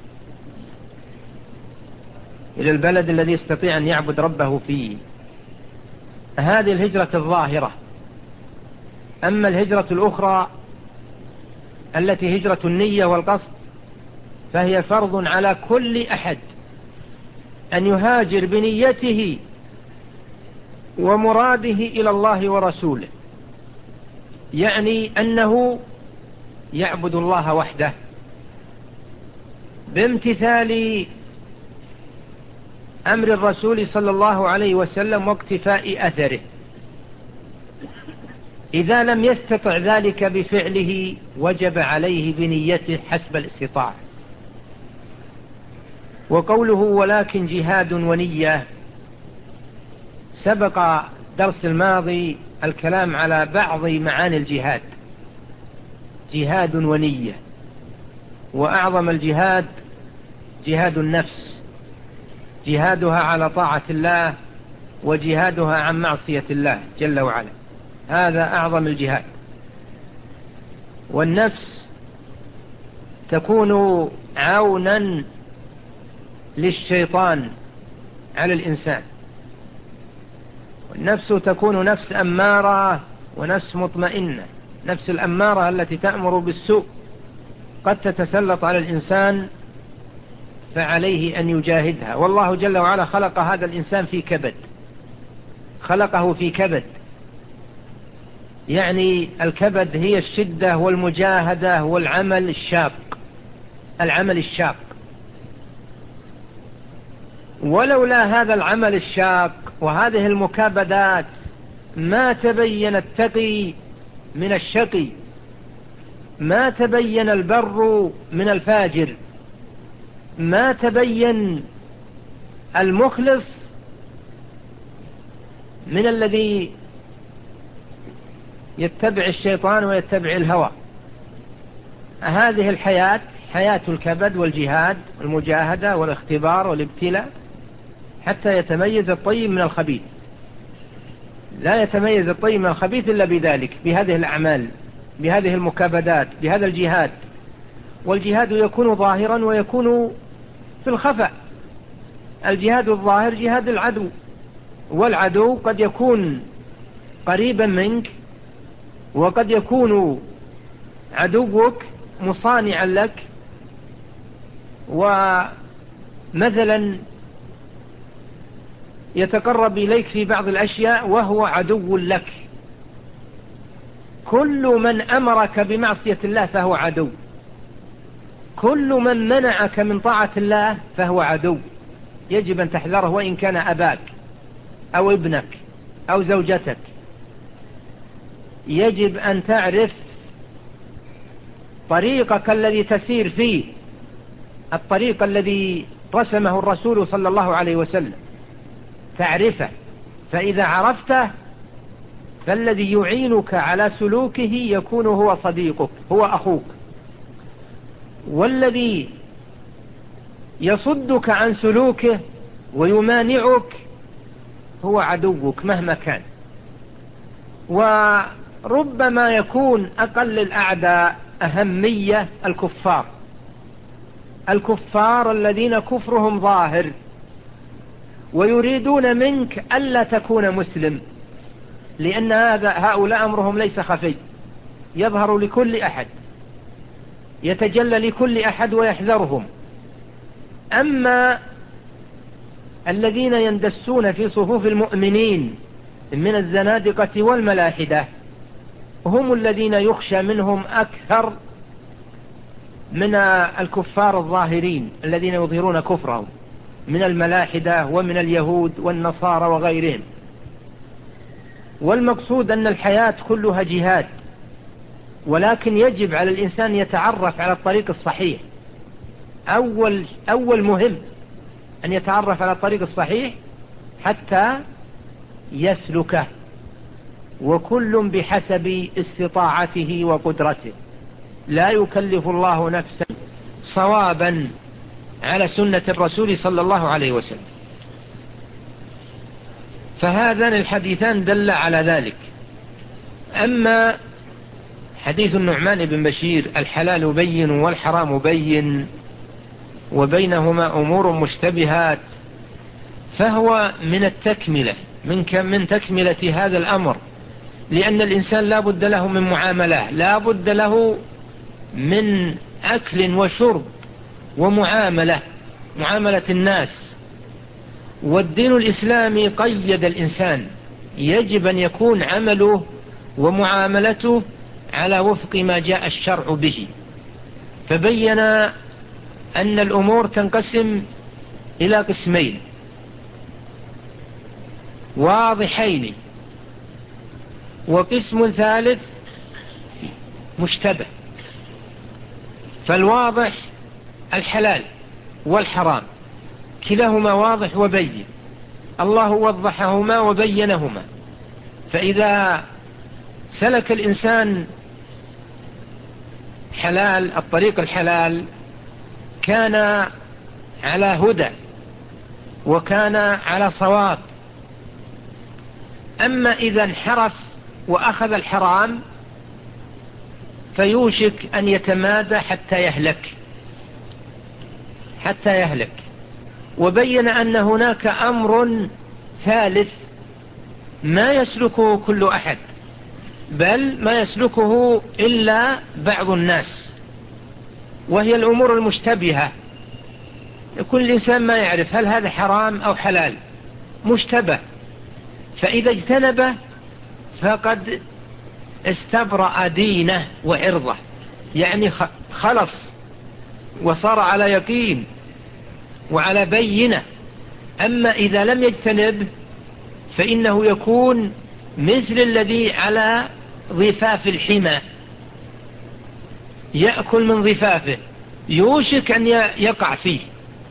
B: إلى البلد الذي يستطيع أن يعبد ربه فيه. هذه الهجرة الظاهرة. أما الهجرة الأخرى التي هجرة النية والقصد فهي فرض على كل أحد أن يهاجر بنيته ومراده إلى الله ورسوله، يعني أنه يعبد الله وحده بامتثال أمر الرسول صلى الله عليه وسلم واقتفاء أثره. إذا لم يستطع ذلك بفعله وجب عليه بنيته حسب الاستطاعة. وقوله ولكن جهاد ونية، سبق درس الماضي الكلام على بعض معاني الجهاد، جهاد ونية. وأعظم الجهاد جهاد النفس، جهادها على طاعة الله وجهادها عن معصية الله جل وعلا، هذا أعظم الجهاد. والنفس تكون عونا للشيطان على الإنسان، والنفس تكون نفس أمارة ونفس مطمئنة. نفس الأمارة التي تأمر بالسوء قد تتسلط على الإنسان فعليه أن يجاهدها. والله جل وعلا خلق هذا الإنسان في كبد، خلقه في كبد، يعني الكبد هي الشدة والمجاهدة والعمل الشاق، العمل الشاق. ولولا هذا العمل الشاق وهذه المكابدات ما تبين التقي من الشقي، ما تبين البر من الفاجر، ما تبين المخلص من الذي يتبع الشيطان ويتبع الهوى. هذه الحياة حياة الكبد والجهاد والمجاهدة والاختبار والابتلاء، حتى يتميز الطيب من الخبيث. لا يتميز الطيب من الخبيث إلا بذلك، بهذه الأعمال، بهذه المكابدات، بهذا الجهاد. والجهاد يكون ظاهرا ويكون في الخفاء. الجهاد الظاهر جهاد العدو، والعدو قد يكون قريبا منك، وقد يكون عدوك مصانعا لك، ومثلا يتقرب إليك في بعض الأشياء وهو عدو لك. كل من أمرك بمعصية الله فهو عدو، كل من منعك من طاعة الله فهو عدو. يجب أن تحذره، وإن كان أباك أو ابنك أو زوجتك. يجب أن تعرف طريقك الذي تسير فيه، الطريق الذي رسمه الرسول صلى الله عليه وسلم، تعرفه. فإذا عرفته فالذي يعينك على سلوكه يكون هو صديقك، هو أخوك. والذي يصدك عن سلوكه ويمانعك هو عدوك مهما كان. وربما يكون أقل الأعداء أهمية الكفار، الكفار الذين كفرهم ظاهر ويريدون منك ألا تكون مسلم، لأن هذا هؤلاء أمرهم ليس خفي، يظهر لكل أحد، يتجلى لكل أحد ويحذرهم. أما الذين يندسون في صفوف المؤمنين من الزنادقة والملاحدة هم الذين يخشى منهم أكثر من الكفار الظاهرين الذين يظهرون كفرهم، من الملاحدة ومن اليهود والنصارى وغيرهم. والمقصود أن الحياة كلها جهاد، ولكن يجب على الإنسان يتعرف على الطريق الصحيح. أول, أول مهم أن يتعرف على الطريق الصحيح حتى يسلكه، وكل بحسب استطاعته وقدرته. لا يكلف الله نفسا صوابا على سنة الرسول صلى الله عليه وسلم. فهذان الحديثان دل على ذلك. أما حديث النعمان بن بشير الحلال بين والحرام بين وبينهما أمور مشتبهات، فهو من التكملة، من كم من تكملة هذا الأمر، لأن الإنسان لا بد له من معاملة، لا بد له من أكل وشرب ومعاملة، معاملة الناس. والدين الإسلامي قيد الإنسان، يجب أن يكون عمله ومعاملته على وفق ما جاء الشرع به. فبين أن الأمور تنقسم إلى قسمين واضحين، وقسم ثالث مشتبه. فالواضح الحلال والحرام كلاهما واضح وبين، الله وضحهما وبينهما. فإذا سلك الإنسان حلال الطريق الحلال كان على هدى وكان على صواب. أما إذا انحرف وأخذ الحرام فيوشك أن يتمادى حتى يهلك، حتى يهلك. وبين أن هناك أمر ثالث ما يسلكه كل أحد، بل ما يسلكه إلا بعض الناس، وهي الأمور المشتبهة. كل إنسان ما يعرف هل هذا حرام أو حلال، مشتبه. فإذا اجتنبه فقد استبرأ دينه وعرضه، يعني خلص وصار على يقين وعلى بينة. أما إذا لم يجتنب فإنه يكون مثل الذي على ضفاف الحمى، يأكل من ضفافه، يوشك أن يقع فيه.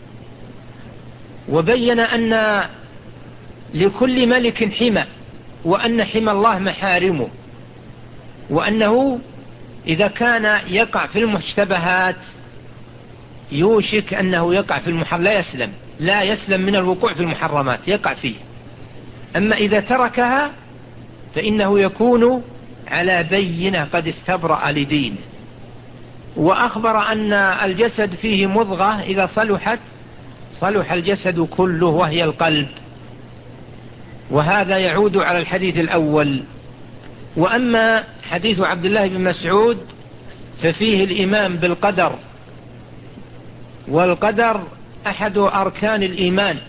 B: وبين أن لكل ملك حمى، وأن حمى الله محارمه، وأنه إذا كان يقع في المشتبهات يوشك أنه يقع في المحرم، لا يسلم. لا يسلم من الوقوع في المحرمات، يقع فيه. أما إذا تركها فإنه يكون على بينة قد استبرأ لدينه. وأخبر أن الجسد فيه مضغة إذا صلحت صلح الجسد كله وهي القلب، وهذا يعود على الحديث الأول. وأما حديث عبد الله بن مسعود ففيه الإيمان بالقدر، والقدر أحد أركان الإيمان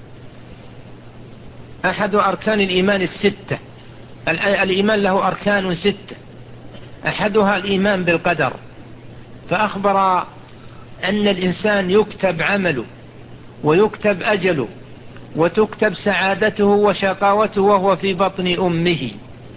B: أحد أركان الإيمان الستة. الإيمان له أركان ستة، أحدها الإيمان بالقدر. فأخبر أن الإنسان يكتب عمله ويكتب أجله وتكتب سعادته وشقاوته وهو في بطن أمه.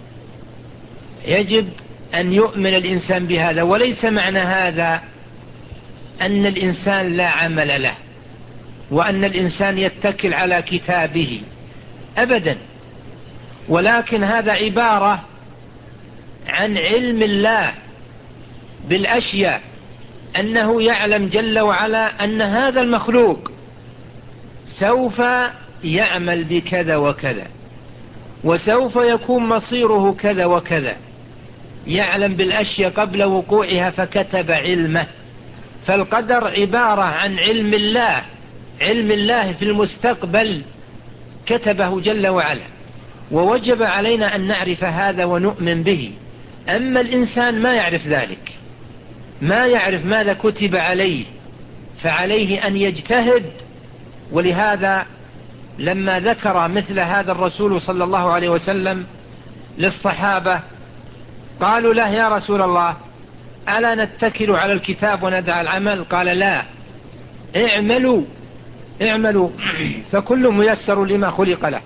B: يجب أن يؤمن الإنسان بهذا، وليس معنى هذا أن الإنسان لا عمل له وأن الإنسان يتكل على كتابه أبدا، ولكن هذا عبارة عن علم الله بالأشياء، أنه يعلم جل وعلا أن هذا المخلوق سوف يعمل بكذا وكذا وسوف يكون مصيره كذا وكذا. يعلم بالأشياء قبل وقوعها فكتب علمه. فالقدر عبارة عن علم الله، علم الله في المستقبل كتبه جل وعلا، ووجب علينا أن نعرف هذا ونؤمن به. أما الإنسان ما يعرف ذلك، ما يعرف ماذا كتب عليه، فعليه أن يجتهد. ولهذا لما ذكر مثل هذا الرسول صلى الله عليه وسلم للصحابة قالوا له: يا رسول الله، ألا نتكل على الكتاب وندع العمل؟ قال: لا، اعملوا اعملوا فكل ميسر لما خلق له.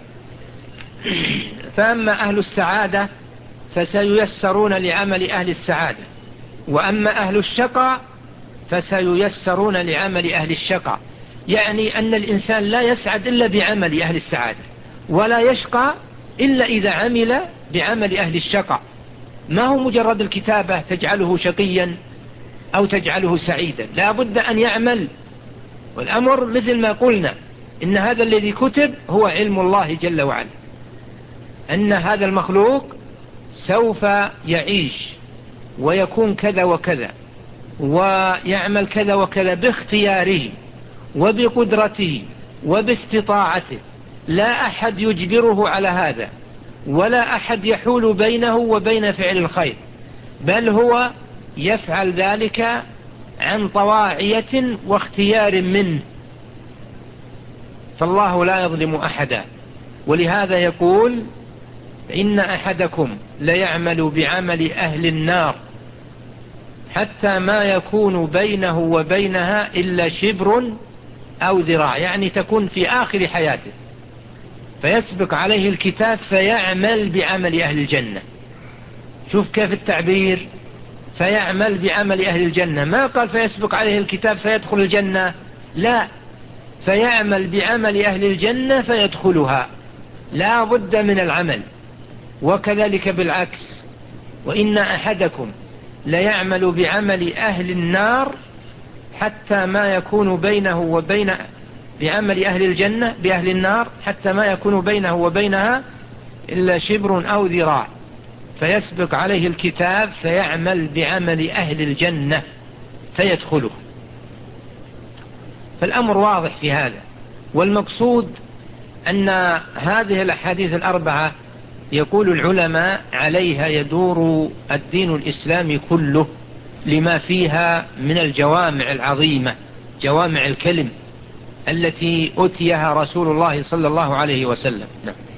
B: فأما أهل السعادة فسييسرون لعمل أهل السعادة، وأما أهل الشقى فسييسرون لعمل أهل الشقى. يعني أن الإنسان لا يسعد إلا بعمل أهل السعادة، ولا يشقى إلا إذا عمل بعمل أهل الشقى. ما هو مجرد الكتابة تجعله شقيا أو تجعله سعيدا، لا بد أن يعمل. والأمر مثل ما قلنا، إن هذا الذي كتب هو علم الله جل وعلا، أن هذا المخلوق سوف يعيش ويكون كذا وكذا ويعمل كذا وكذا باختياره وبقدرته وباستطاعته. لا أحد يجبره على هذا، ولا أحد يحول بينه وبين فعل الخير، بل هو يفعل ذلك عن طواعية واختيار منه. فالله لا يظلم أحدا. ولهذا يقول: إن أحدكم ليعمل بعمل أهل النار حتى ما يكون بينه وبينها إلا شبر أو ذراع، يعني تكون في آخر حياته، فيسبق عليه الكتاب فيعمل بعمل أهل الجنة. شوف كيف التعبير، فيعمل بعمل أهل الجنة، ما قال فيسبق عليه الكتاب فيدخل الجنة، لا، فيعمل بعمل أهل الجنة فيدخلها، لا بد من العمل. وكذلك بالعكس: وإن أحدكم ليعمل بعمل أهل النار حتى ما يكون بينه وبين بعمل أهل الجنة بأهل النار حتى ما يكون بينه وبينها إلا شبر أو ذراع، فيسبق عليه الكتاب فيعمل بعمل أهل الجنة فيدخله. فالأمر واضح في هذا. والمقصود أن هذه الأحاديث الأربعة يقول العلماء عليها يدور الدين الإسلامي كله، لما فيها من الجوامع العظيمة، جوامع الكلم التي أتيها رسول الله صلى الله عليه وسلم.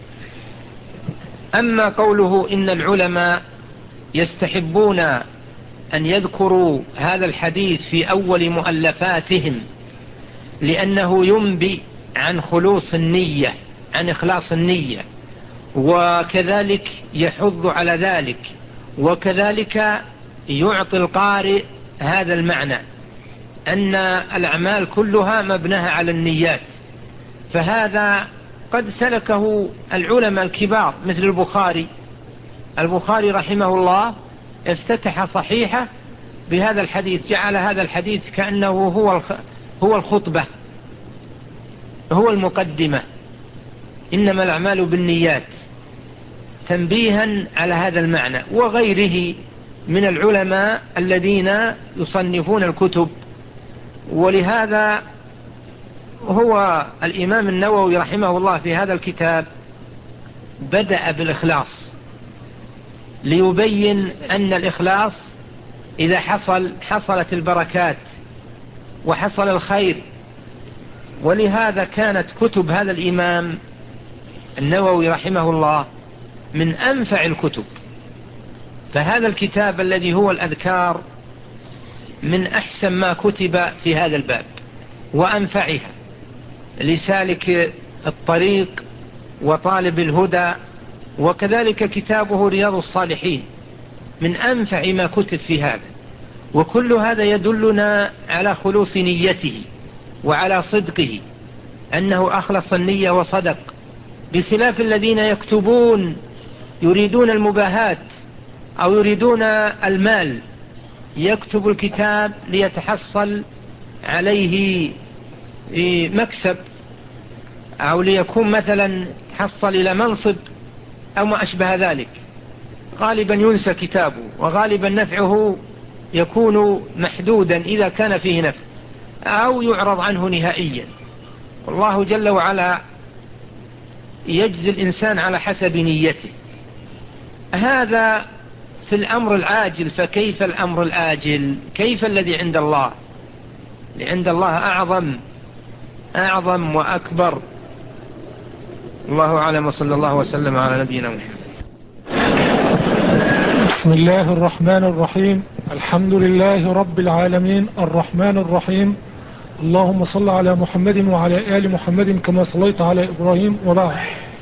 B: أما قوله إن العلماء يستحبون أن يذكروا هذا الحديث في أول مؤلفاتهم لأنه ينبئ عن خلوص النية، عن إخلاص النية، وكذلك يحض على ذلك، وكذلك يعطي القارئ هذا المعنى أن الأعمال كلها مبناها على النيات. فهذا قد سلكه العلماء الكبار مثل البخاري. البخاري رحمه الله افتتح صحيحه بهذا الحديث، جعل هذا الحديث كأنه هو هو الخطبة، هو المقدمة، إنما الأعمال بالنيات، تنبيها على هذا المعنى، وغيره من العلماء الذين يصنفون الكتب. ولهذا هو الإمام النووي رحمه الله في هذا الكتاب بدأ بالإخلاص، ليبين أن الإخلاص إذا حصل حصلت البركات وحصل الخير. ولهذا كانت كتب هذا الإمام النووي رحمه الله من أنفع الكتب. فهذا الكتاب الذي هو الأذكار من أحسن ما كتب في هذا الباب وأنفعها لسالك الطريق وطالب الهدى. وكذلك كتابه رياض الصالحين من أنفع ما كتب في هذا. وكل هذا يدلنا على خلوص نيته وعلى صدقه، أنه أخلص النية وصدق، بخلاف الذين يكتبون يريدون المباهات أو يريدون المال، يكتب الكتاب ليتحصل عليه مكسب، أو ليكون مثلا تحصل إلى منصب أو ما أشبه ذلك. غالبا ينسى كتابه، وغالبا نفعه يكون محدودا إذا كان فيه نفع، أو يعرض عنه نهائيا. والله جل وعلا يجزي الإنسان على حسب نيته. هذا في الأمر العاجل، فكيف الأمر الآجل؟ كيف الذي عند الله؟ اللي عند الله أعظم أعظم وأكبر. الله أعلم، وصلى الله وسلم على نبينا محمد.
A: بسم الله الرحمن الرحيم. الحمد لله رب العالمين الرحمن الرحيم. اللهم صل على محمد وعلى آل محمد كما صليت على إبراهيم. وبعد.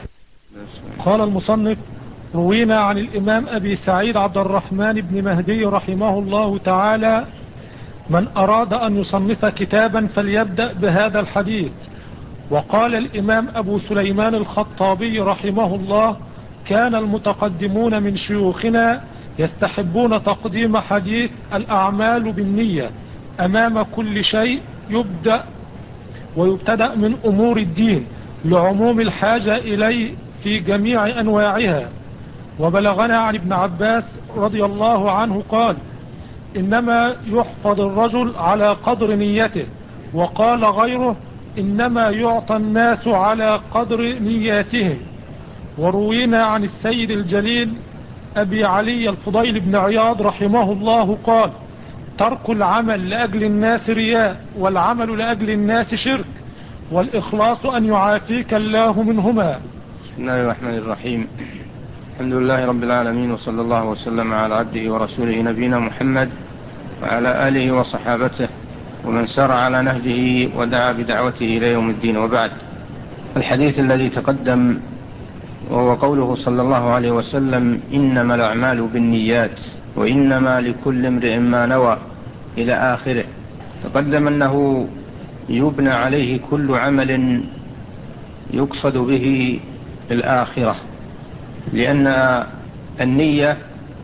A: قال المصنف: روينا عن الإمام أبي سعيد عبد الرحمن بن مهدي رحمه الله تعالى: من أراد أن يصنف كتابا فليبدأ بهذا الحديث. وقال الإمام أبو سليمان الخطابي رحمه الله: كان المتقدمون من شيوخنا يستحبون تقديم حديث الأعمال بالنية أمام كل شيء يبدأ ويبتدأ من أمور الدين لعموم الحاجة إليه في جميع أنواعها. وبلغنا عن ابن عباس رضي الله عنه قال: إنما يحفظ الرجل على قدر نيته. وقال غيره: إنما يعطى الناس على قدر نياتهم. وروينا عن السيد الجليل أبي علي الفضيل بن عياض رحمه الله قال: ترك العمل لأجل الناس رياء، والعمل لأجل الناس شرك، والإخلاص أن يعافيك الله منهما.
B: بسم الله الرحمن الرحيم. الحمد لله رب العالمين، وصلى الله وسلم على عبده ورسوله نبينا محمد وعلى آله وصحابته ومن سار على نهجه ودعا بدعوته إلى يوم الدين. وبعد. الحديث الذي تقدم وهو قوله صلى الله عليه وسلم: إنما الأعمال بالنيات وإنما لكل امرئ ما نوى، إلى آخره. تقدم أنه يبنى عليه كل عمل يقصد به الآخرة، لأن النية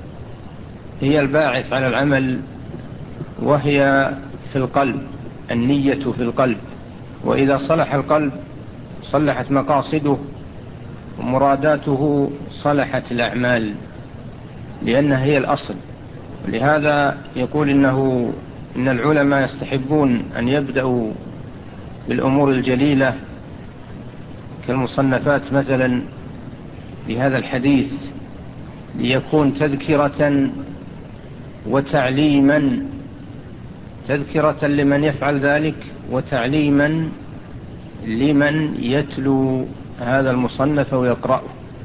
B: هي الباعث على العمل، وهي في القلب. النية في القلب، وإذا صلح القلب صلحت مقاصده ومراداته، صلحت الأعمال، لأنها هي الأصل. لهذا يقول إنه إن العلماء يستحبون أن يبدأوا بالأمور الجليلة كالمصنفات مثلا بهذا الحديث، ليكون تذكرة وتعليما، تذكرة لمن يفعل ذلك وتعليما لمن يتلو هذا المصنف ويقرأه،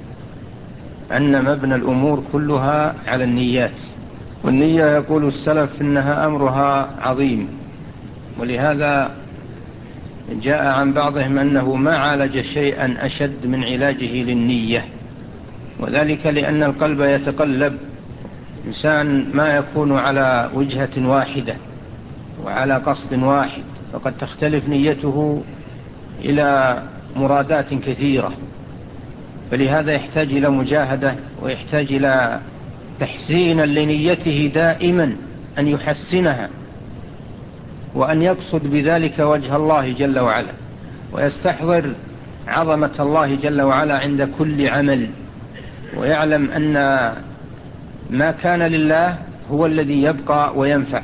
B: أن مبنى الأمور كلها على النيات. والنية يقول السلف إنها أمرها عظيم، ولهذا جاء عن بعضهم أنه ما عالج شيئا أشد من علاجه للنية، وذلك لأن القلب يتقلب. إنسان ما يكون على وجهة واحدة وعلى قصد واحد، فقد تختلف نيته إلى مرادات كثيرة، فلهذا يحتاج إلى مجاهدة، ويحتاج إلى تحسين لنيته دائما، أن يحسنها وأن يقصد بذلك وجه الله جل وعلا. ويستحضر عظمة الله جل وعلا عند كل عمل، ويعلم أن ما كان لله هو الذي يبقى وينفع،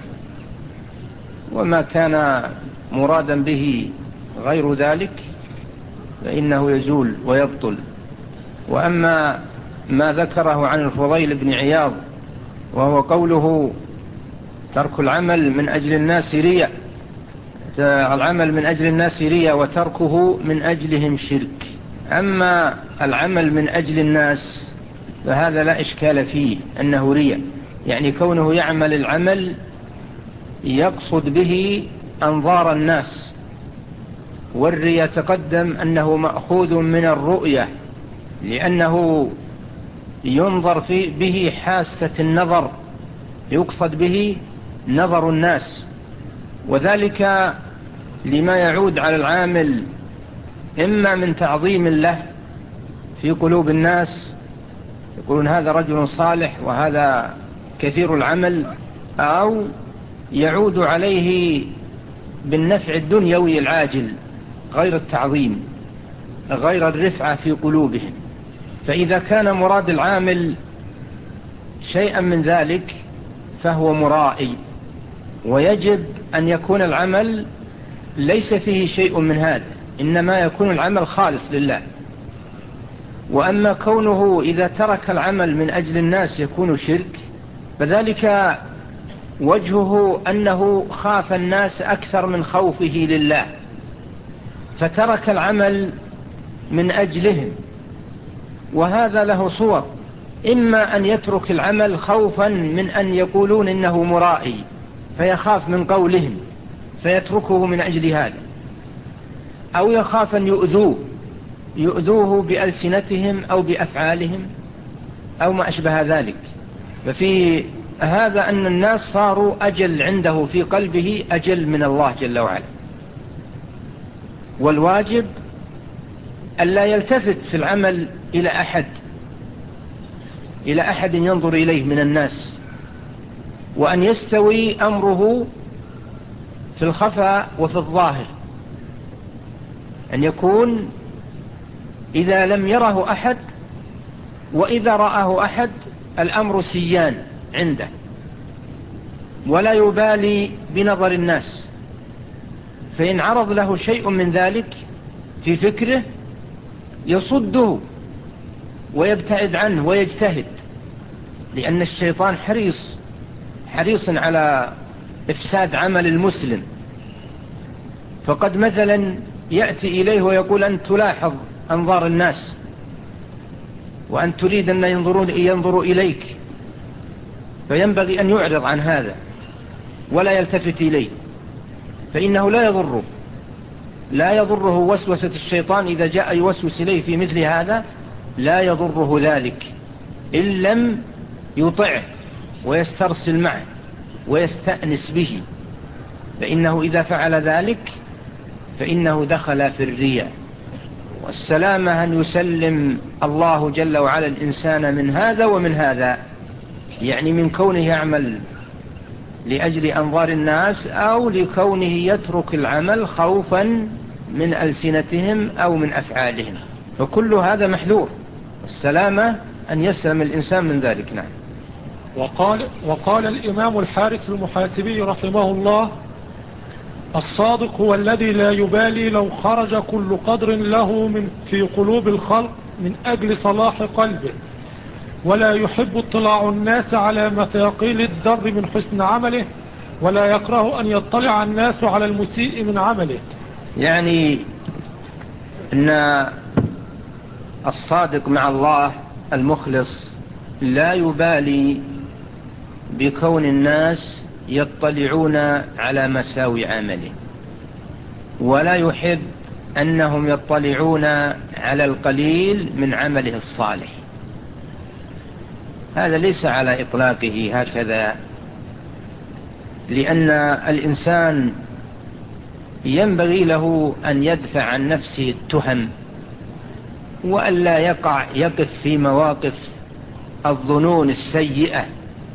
B: وما كان مرادا به غير ذلك فإنه يزول ويبطل. وأما ما ذكره عن الفضيل بن عياض وهو قوله ترك العمل من أجل الناس رياء، العمل من أجل الناس رياء وتركه من أجلهم شرك. أما العمل من أجل الناس فهذا لا إشكال فيه أنه رياء، يعني كونه يعمل العمل يقصد به أنظار الناس، والرياء تقدم أنه مأخوذ من الرؤية، لأنه ينظر في به حاسة النظر، يقصد به نظر الناس، وذلك لما يعود على العامل إما من تعظيم له في قلوب الناس، يقولون هذا رجل صالح وهذا كثير العمل، أو يعود عليه بالنفع الدنيوي العاجل غير التعظيم، غير الرفعة في قلوبهم. فإذا كان مراد العامل شيئا من ذلك فهو مرائي، ويجب أن يكون العمل ليس فيه شيء من هذا، إنما يكون العمل خالص لله. وأما كونه إذا ترك العمل من أجل الناس يكون شرك، فذلك وجهه أنه خاف الناس أكثر من خوفه لله، فترك العمل من أجلهم. وهذا له صور، إما أن يترك العمل خوفا من أن يقولون إنه مرائي فيخاف من قولهم فيتركه من أجل هذا، أو يخاف أن يؤذوه يؤذوه بألسنتهم أو بأفعالهم أو ما أشبه ذلك. ففي هذا أن الناس صاروا أجل عنده في قلبه أجل من الله جل وعلا. والواجب ألا يلتفت في العمل إلى أحد إلى أحد ينظر إليه من الناس، وأن يستوي أمره في الخفاء وفي الظاهر، أن يكون إذا لم يره أحد وإذا رآه أحد الأمر سيان عنده، ولا يبالي بنظر الناس. فإن عرض له شيء من ذلك في فكره يصده ويبتعد عنه ويجتهد، لأن الشيطان حريص حريص على إفساد عمل المسلم. فقد مثلا يأتي إليه ويقول أن تلاحظ أنظار الناس وأن تريد أن ينظرون ينظروا إليك، فينبغي أن يعرض عن هذا ولا يلتفت إليه، فإنه لا يضره لا يضره وسوسة الشيطان إذا جاء يوسوس إليه في مثل هذا، لا يضره ذلك إن لم يطعه ويسترسل معه ويستأنس به، فإنه إذا فعل ذلك فإنه دخل في الرياء. والسلامة أن يسلم الله جل وعلا الإنسان من هذا ومن هذا، يعني من كونه يعمل لأجل أنظار الناس أو لكونه يترك العمل خوفا من ألسنتهم أو من أفعالهم، فكل هذا محذور. السلامة أن يسلم الإنسان من ذلك. نعم.
A: وقال, وقال الإمام الحارث المحاسبي رحمه الله: الصادق هو الذي لا يبالي لو خرج كل قدر له من في قلوب الخلق من أجل صلاح قلبه، ولا يحب اطلاع الناس على مثاقيل الدر من حسن عمله، ولا يكره أن يطلع الناس على المسيء من عمله.
B: يعني أن الصادق مع الله المخلص لا يبالي بكون الناس يطلعون على مساوي عمله، ولا يحب أنهم يطلعون على القليل من عمله الصالح. هذا ليس على إطلاقه هكذا، لأن الإنسان ينبغي له أن يدفع عن نفسه التهم، وأن لا يقع يقف في مواقف الظنون السيئة،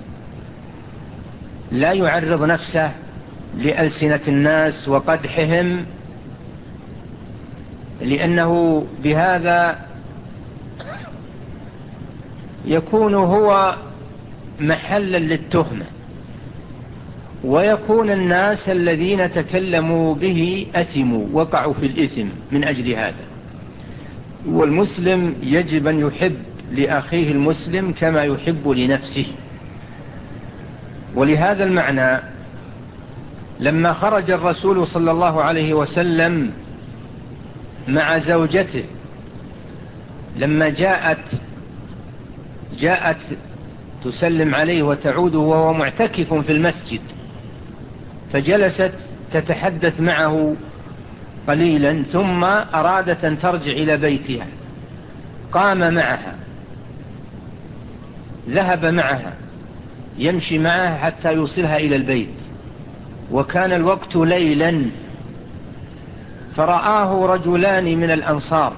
B: لا يعرض نفسه لألسنة الناس وقدحهم لأنه بهذا يكون هو محلا للتهمة، ويكون الناس الذين تكلموا به أثموا، وقعوا في الإثم من أجل هذا. والمسلم يجب أن يحب لأخيه المسلم كما يحب لنفسه. ولهذا المعنى لما خرج الرسول صلى الله عليه وسلم مع زوجته، لما جاءت جاءت تسلم عليه وتعود وهو معتكف في المسجد، فجلست تتحدث معه قليلا ثم أرادت أن ترجع إلى بيتها، قام معها، ذهب معها يمشي معها حتى يوصلها إلى البيت، وكان الوقت ليلا، فرآه رجلان من الأنصار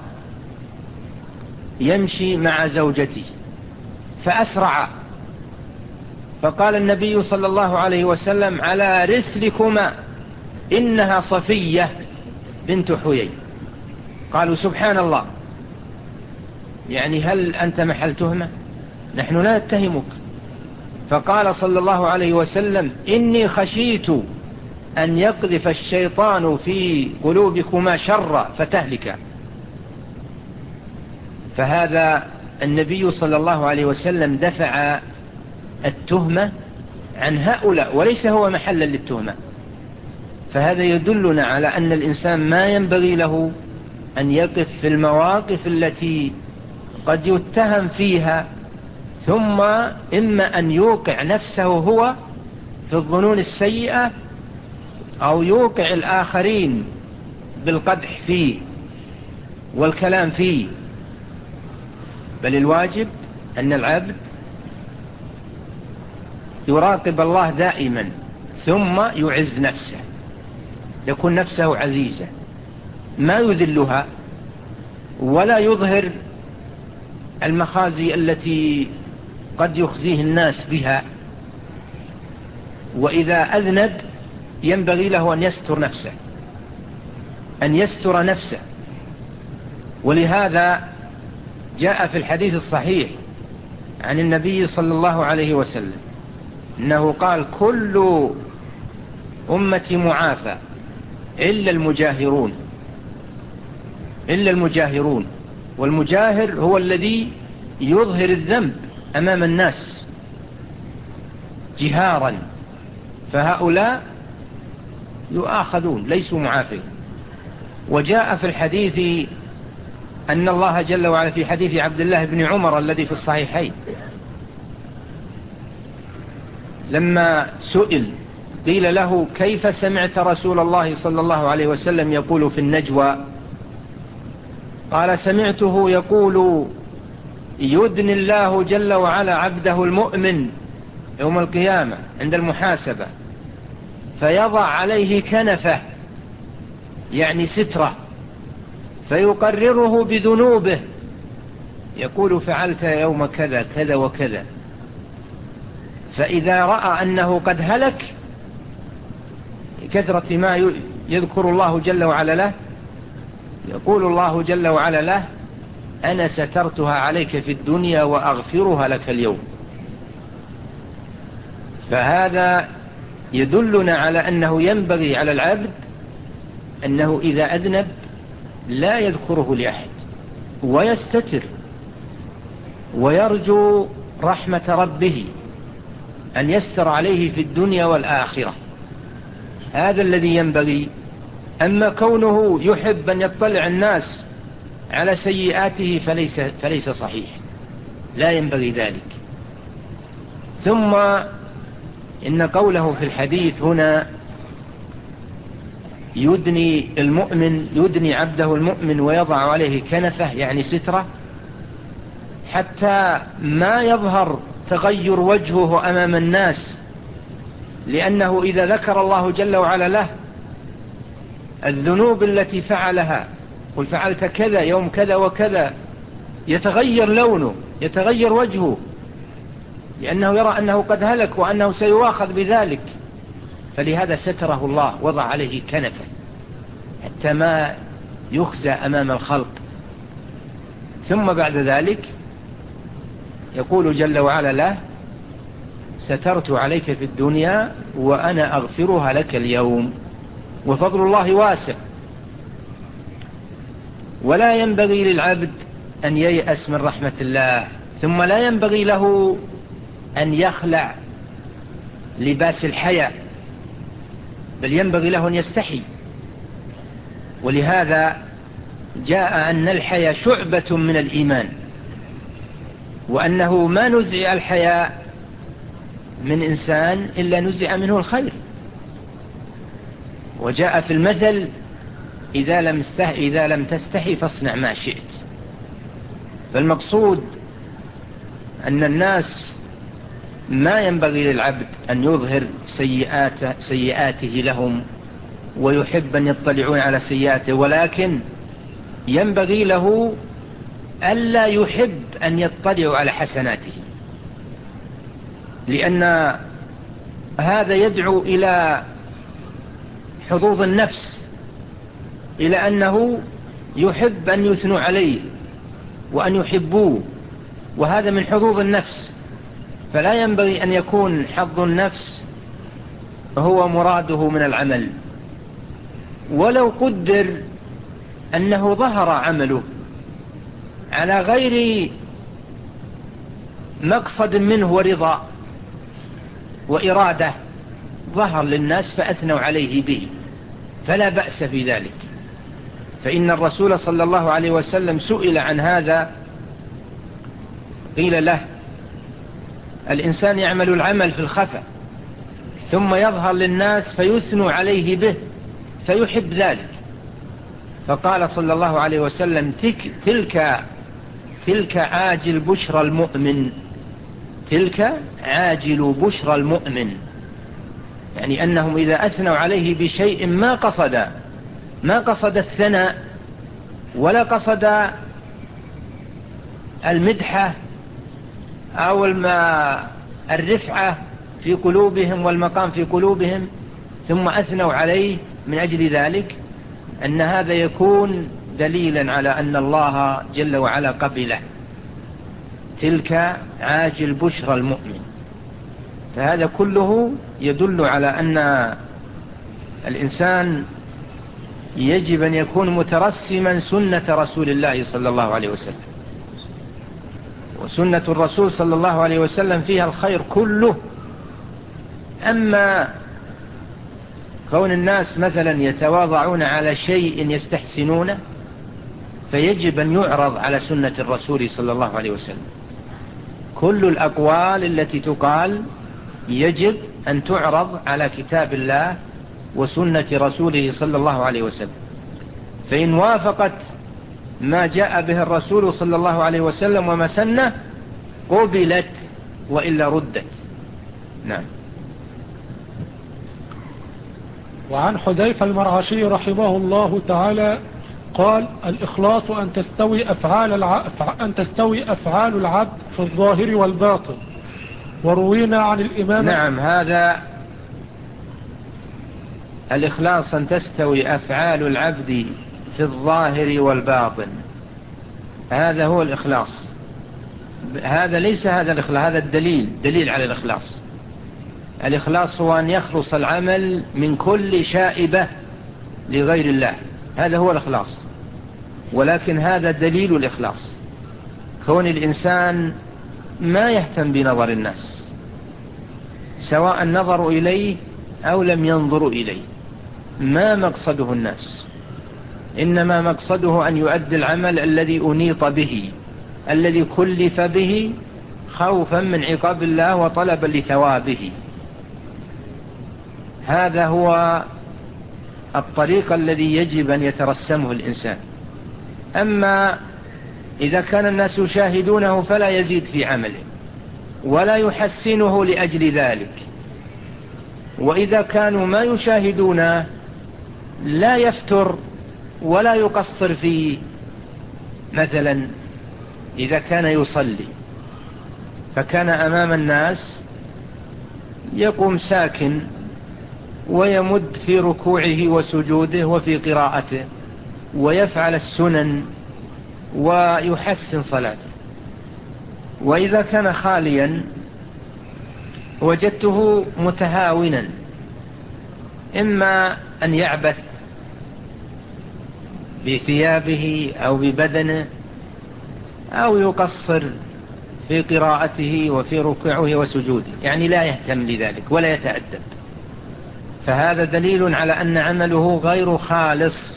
B: يمشي مع زوجته فأسرع، فقال النبي صلى الله عليه وسلم: على رسلكما، إنها صفية بنت حيي. قالوا: سبحان الله، يعني هل أنت محل تهمة؟ نحن لا نتهمك. فقال صلى الله عليه وسلم: إني خشيت أن يقذف الشيطان في قلوبكما شر فتهلك. فهذا النبي صلى الله عليه وسلم دفع التهمة عن هؤلاء، وليس هو محلا للتهمة. فهذا يدلنا على أن الإنسان ما ينبغي له أن يقف في المواقف التي قد يتهم فيها، ثم إما أن يوقع نفسه هو في الظنون السيئة، أو يوقع الآخرين بالقدح فيه والكلام فيه. بل الواجب أن العبد يراقب الله دائما، ثم يعز نفسه، يكون نفسه عزيزة، ما يذلها ولا يظهر المخازي التي قد يخزيه الناس بها. وإذا أذنب ينبغي له أن يستر نفسه، أن يستر نفسه. ولهذا جاء في الحديث الصحيح عن النبي صلى الله عليه وسلم إنه قال: كل أمتي معافى إلا المجاهرون، إلا المجاهرون. والمجاهر هو الذي يظهر الذنب أمام الناس جهارا، فهؤلاء يؤاخذون، ليسوا معافين. وجاء في الحديث أن الله جل وعلا في حديث عبد الله بن عمر الذي في الصحيحين، لما سئل قيل له: كيف سمعت رسول الله صلى الله عليه وسلم يقول في النجوى؟ قال: سمعته يقول: يدني الله جل وعلا عبده المؤمن يوم القيامة عند المحاسبة، فيضع عليه كنفه، يعني سترة، فيقرره بذنوبه، يقول: فعلت يوم كذا كذا وكذا. فإذا رأى أنه قد هلك كثرة ما يذكر الله جل وعلا له، يقول الله جل وعلا له: أنا سترتها عليك في الدنيا وأغفرها لك اليوم. فهذا يدلنا على أنه ينبغي على العبد أنه إذا أذنب لا يذكره لأحد، ويستتر، ويرجو رحمة ربه أن يستر عليه في الدنيا والآخرة. هذا الذي ينبغي. أما كونه يحب أن يطلع الناس على سيئاته فليس, فليس صحيح، لا ينبغي ذلك. ثم إن قوله في الحديث هنا: يدني المؤمن، يدني عبده المؤمن ويضع عليه كنفه، يعني سترة، حتى ما يظهر تغير وجهه أمام الناس، لأنه إذا ذكر الله جل وعلا له الذنوب التي فعلها، قل فعلت كذا يوم كذا وكذا، يتغير لونه، يتغير وجهه، لأنه يرى أنه قد هلك وأنه سيواخذ بذلك. فلهذا ستره الله، وضع عليه كنفه حتى ما يخزى أمام الخلق. ثم بعد ذلك يقول جل وعلا له: سترت عليك في الدنيا وأنا أغفرها لك اليوم. وفضل الله واسع، ولا ينبغي للعبد أن ييأس من رحمة الله، ثم لا ينبغي له أن يخلع لباس الحياء، بل ينبغي له أن يستحي. ولهذا جاء أن الحياء شعبة من الإيمان، وأنه ما نزع الحياء من إنسان إلا نزع منه الخير. وجاء في المثل: إذا لم استحي إذا لم تستحي فاصنع ما شئت. فالمقصود أن الناس ما ينبغي للعبد أن يظهر سيئات سيئاته لهم ويحب أن يطلعون على سيئاته، ولكن ينبغي له ألا يحب أن يطلعوا على حسناته، لأن هذا يدعو إلى حظوظ النفس، إلى أنه يحب أن يثنوا عليه وأن يحبوه، وهذا من حظوظ النفس. فلا ينبغي أن يكون حظ النفس هو مراده من العمل. ولو قدر أنه ظهر عمله على غير مقصد منه ورضا وإرادة، ظهر للناس فأثنوا عليه به، فلا بأس في ذلك. فإن الرسول صلى الله عليه وسلم سئل عن هذا، قيل له: الإنسان يعمل العمل في الخفا ثم يظهر للناس فيثنوا عليه به فيحب ذلك، فقال صلى الله عليه وسلم: تلك تلك عاجل بشرى المؤمن تلك عاجل بشرى المؤمن، يعني أنهم إذا أثنوا عليه بشيء ما قصد ما قصد الثناء ولا قصد المدحة أو الرفعة في قلوبهم والمقام في قلوبهم، ثم أثنوا عليه من أجل ذلك، أن هذا يكون دليلا على أن الله جل وعلا قبله. تلك عاجل بشرى المؤمن. فهذا كله يدل على أن الإنسان يجب أن يكون مترسما سنة رسول الله صلى الله عليه وسلم. وسنة الرسول صلى الله عليه وسلم فيها الخير كله. أما كون الناس مثلا يتواضعون على شيء يستحسنونه، فيجب أن يعرض على سنة الرسول صلى الله عليه وسلم. كل الأقوال التي تقال يجب أن تعرض على كتاب الله وسنة رسوله صلى الله عليه وسلم، فإن وافقت ما جاء به الرسول صلى الله عليه وسلم وما سنه قبلت، وإلا ردت. نعم.
A: وعن حذيفة المرعشي رحمه الله تعالى قال: الإخلاص أن تستوي أفعال الع... أن تستوي أفعال العبد في الظاهر والباطن. وروينا عن الإمام.
B: نعم، هذا الإخلاص أن تستوي أفعال العبد في الظاهر والباطن، هذا هو الإخلاص. هذا ليس هذا الإخلاص، هذا الدليل دليل على الإخلاص. الإخلاص هو أن يخلص العمل من كل شائبة لغير الله، هذا هو الإخلاص. ولكن هذا دليل الإخلاص، كون الإنسان ما يهتم بنظر الناس، سواء نظروا إليه أو لم ينظروا إليه، ما مقصده الناس، إنما مقصده أن يؤدي العمل الذي أنيط به، الذي كلف به، خوفا من عقاب الله وطلبا لثوابه. هذا هو الطريق الذي يجب أن يترسمه الإنسان. أما إذا كان الناس يشاهدونه فلا يزيد في عمله ولا يحسنه لأجل ذلك، وإذا كانوا ما يشاهدونه لا يفتر ولا يقصر فيه. مثلا إذا كان يصلي فكان أمام الناس يقوم ساكن ويمد في ركوعه وسجوده وفي قراءته، ويفعل السنن ويحسن صلاته. وإذا كان خاليا وجدته متهاونا، إما أن يعبث بثيابه أو ببدنه، أو يقصر في قراءته وفي ركوعه وسجوده، يعني لا يهتم لذلك ولا يتأدب، فهذا دليل على أن عمله غير خالص.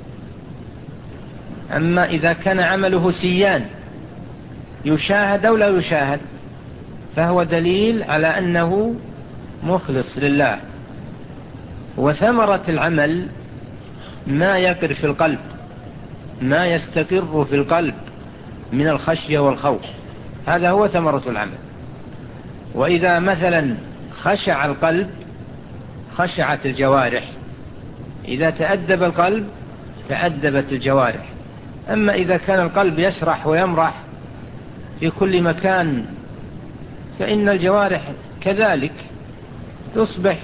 B: أما إذا كان عمله سيان يشاهد أو لا يشاهد فهو دليل على أنه مخلص لله. وثمرة العمل ما يقر في القلب، ما يستقر في القلب من الخشية والخوف، هذا هو ثمرة العمل. وإذا مثلا خشع القلب خشعت الجوارح، إذا تأدب القلب تأدبت الجوارح. أما إذا كان القلب يسرح ويمرح في كل مكان فإن الجوارح كذلك تصبح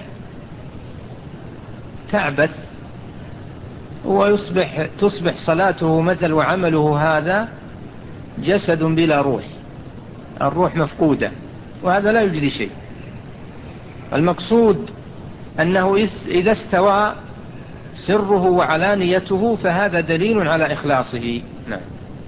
B: تعبث، ويصبح تصبح صلاته مثل وعمله هذا جسد بلا روح، الروح مفقودة، وهذا لا يجدي شيء. المقصود أنه إذا استوى سره وعلانيته فهذا دليل على إخلاصه. نعم.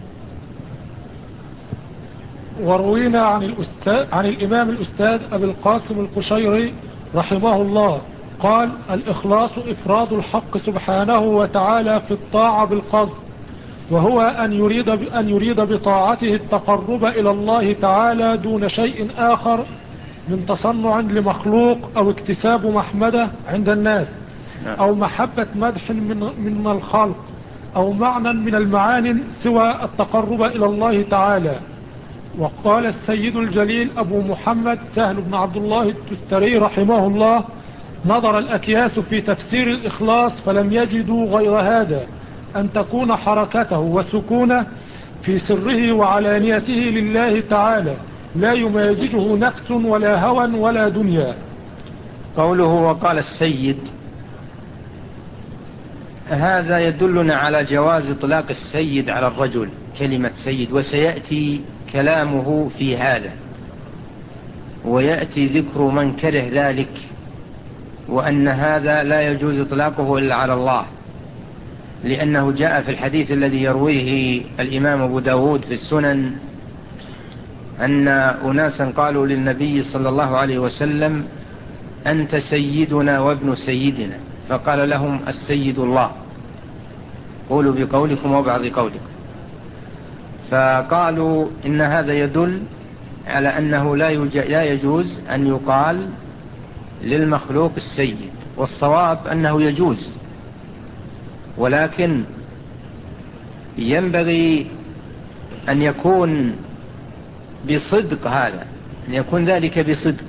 A: وروينا عن, الأستاذ عن الإمام الأستاذ أبي القاسم القشيري رحمه الله قال: الإخلاص إفراد الحق سبحانه وتعالى في الطاعة بالقصد، وهو أن يريد, أن يريد بطاعته التقرب إلى الله تعالى دون شيء آخر من تصنع لمخلوق أو اكتساب محمدة عند الناس، أو محبة مدح من, من الخلق، أو معنى من المعاني سوى التقرب إلى الله تعالى. وقال السيد الجليل أبو محمد سهل بن عبد الله التستري رحمه الله: نظر الأكياس في تفسير الإخلاص فلم يجدوا غير هذا، أن تكون حركته وسكونه في سره وعلانيته لله تعالى، لا يمازجه نفس ولا هوى ولا دنيا.
B: قوله وقال السيد، هذا يدلنا على جواز إطلاق السيد على الرجل، كلمة سيد، وسيأتي كلامه في هذا، ويأتي ذكر من كره ذلك، وأن هذا لا يجوز إطلاقه إلا على الله، لأنه جاء في الحديث الذي يرويه الإمام أبو داود في السنن أن أناسا قالوا للنبي صلى الله عليه وسلم: أنت سيدنا وابن سيدنا، فقال لهم: السيد الله، قولوا بقولكم وبعض قولكم. فقالوا إن هذا يدل على أنه لا يجوز أن يقال للمخلوق السيد، والصواب أنه يجوز، ولكن ينبغي أن يكون بصدق، هذا أن يكون ذلك بصدق.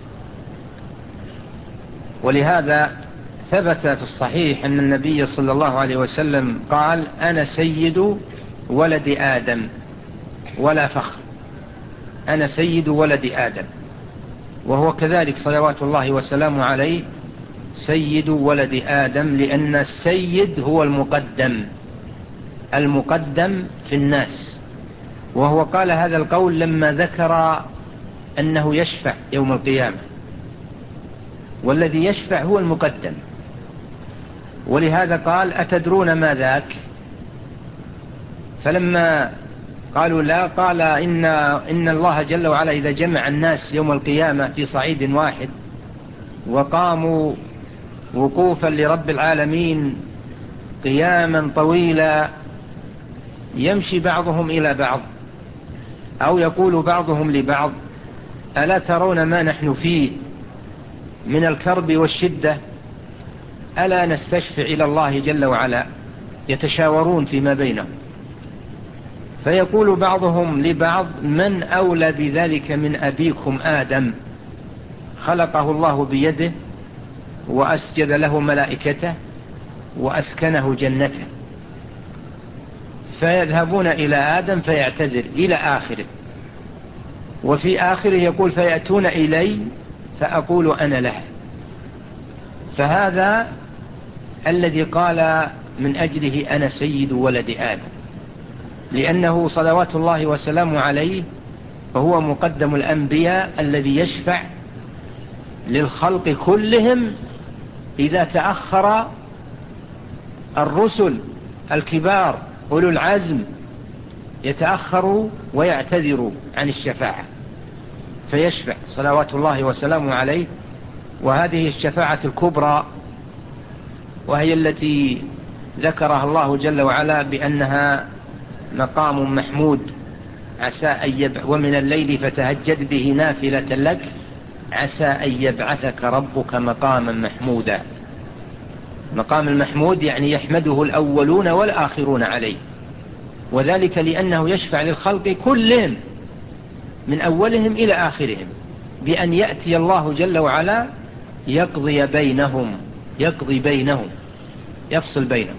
B: ولهذا ثبت في الصحيح أن النبي صلى الله عليه وسلم قال: أنا سيد ولد آدم ولا فخر، أنا سيد ولد آدم. وهو كذلك صلوات الله وسلامه عليه سيد ولد آدم، لأن السيد هو المقدم، المقدم في الناس. وهو قال هذا القول لما ذكر أنه يشفع يوم القيامة، والذي يشفع هو المقدم. ولهذا قال: أتدرون ما ذاك؟ فلما قالوا لا، قال: إن, إن الله جل وعلا إذا جمع الناس يوم القيامة في صعيد واحد وقاموا وقوفا لرب العالمين قياما طويلا، يمشي بعضهم إلى بعض أو يقول بعضهم لبعض: ألا ترون ما نحن فيه من الكرب والشدة؟ ألا نستشفع إلى الله جل وعلا؟ يتشاورون فيما بينهم، فيقول بعضهم لبعض: من أولى بذلك من أبيكم آدم، خلقه الله بيده وأسجد له ملائكته وأسكنه جنته. فيذهبون إلى آدم فيعتذر إلى آخره، وفي آخره يقول: فيأتون إلي فأقول أنا له. فهذا الذي قال من أجله أنا سيد ولد آدم، لأنه صلوات الله وسلامه عليه فهو مقدم الأنبياء الذي يشفع للخلق كلهم إذا تأخر الرسل الكبار أولو العزم، يتأخروا ويعتذروا عن الشفاعة فيشفع صلوات الله وسلامه عليه. وهذه الشفاعة الكبرى وهي التي ذكرها الله جل وعلا بأنها مقام محمود عسى أن يبع ومن الليل فتهجد به نافلة لك عسى أن يبعثك ربك مقاما محمودا. مقام المحمود يعني يحمده الأولون والآخرون عليه، وذلك لأنه يشفع للخلق كلهم من أولهم إلى آخرهم بأن يأتي الله جل وعلا يقضي بينهم يقضي بينهم يفصل بينهم.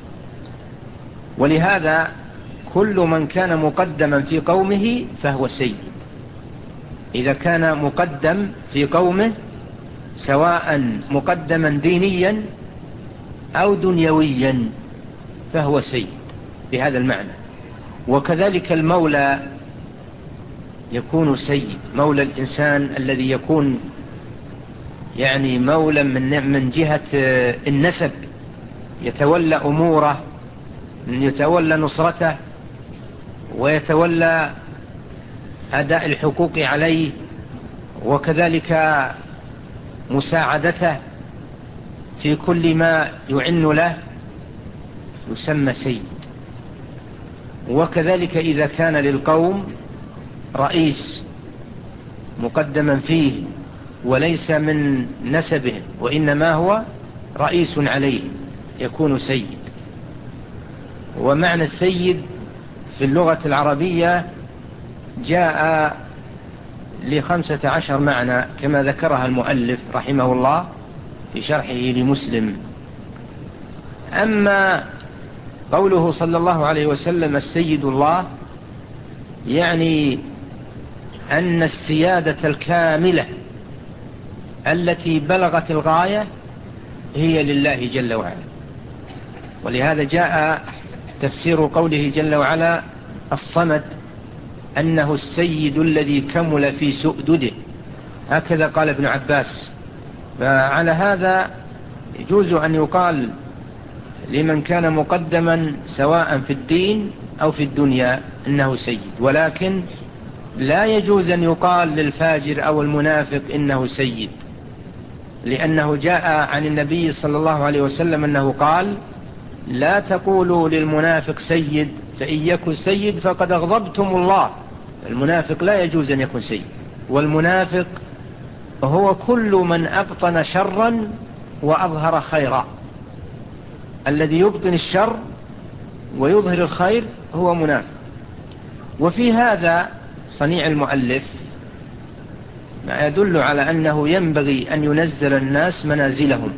B: ولهذا كل من كان مقدما في قومه فهو سيد. إذا كان مقدم في قومه سواء مقدما دينيا أو دنيويا فهو سيد بهذا المعنى. وكذلك المولى يكون سيد، مولى الإنسان الذي يكون يعني مولى من من جهة النسب، يتولى أموره، يتولى نصرته ويتولى أداء الحقوق عليه وكذلك مساعدته في كل ما يعن له يسمى سيد. وكذلك إذا كان للقوم رئيس مقدما فيه وليس من نسبهم وإنما هو رئيس عليه يكون سيد. ومعنى السيد في اللغة العربية جاء لخمسة عشر معنى كما ذكرها المؤلف رحمه الله في شرحه لمسلم. أما قوله صلى الله عليه وسلم السيد الله يعني أن السيادة الكاملة التي بلغت الغاية هي لله جل وعلا. ولهذا جاء تفسير قوله جل وعلا الصمد أنه السيد الذي كمل في سؤدده، هكذا قال ابن عباس. فعلى هذا يجوز أن يقال لمن كان مقدما سواء في الدين أو في الدنيا إنه سيد، ولكن لا يجوز أن يقال للفاجر أو المنافق إنه سيد، لأنه جاء عن النبي صلى الله عليه وسلم أنه قال لا تقولوا للمنافق سيد فإن يكن سيد فقد أغضبتم الله. المنافق لا يجوز أن يكون سيد، والمنافق هو كل من أبطن شرا وأظهر خيرا. الذي يبطن الشر ويظهر الخير هو منافق. وفي هذا صنيع المؤلف ما يدل على أنه ينبغي أن ينزل الناس منازلهم،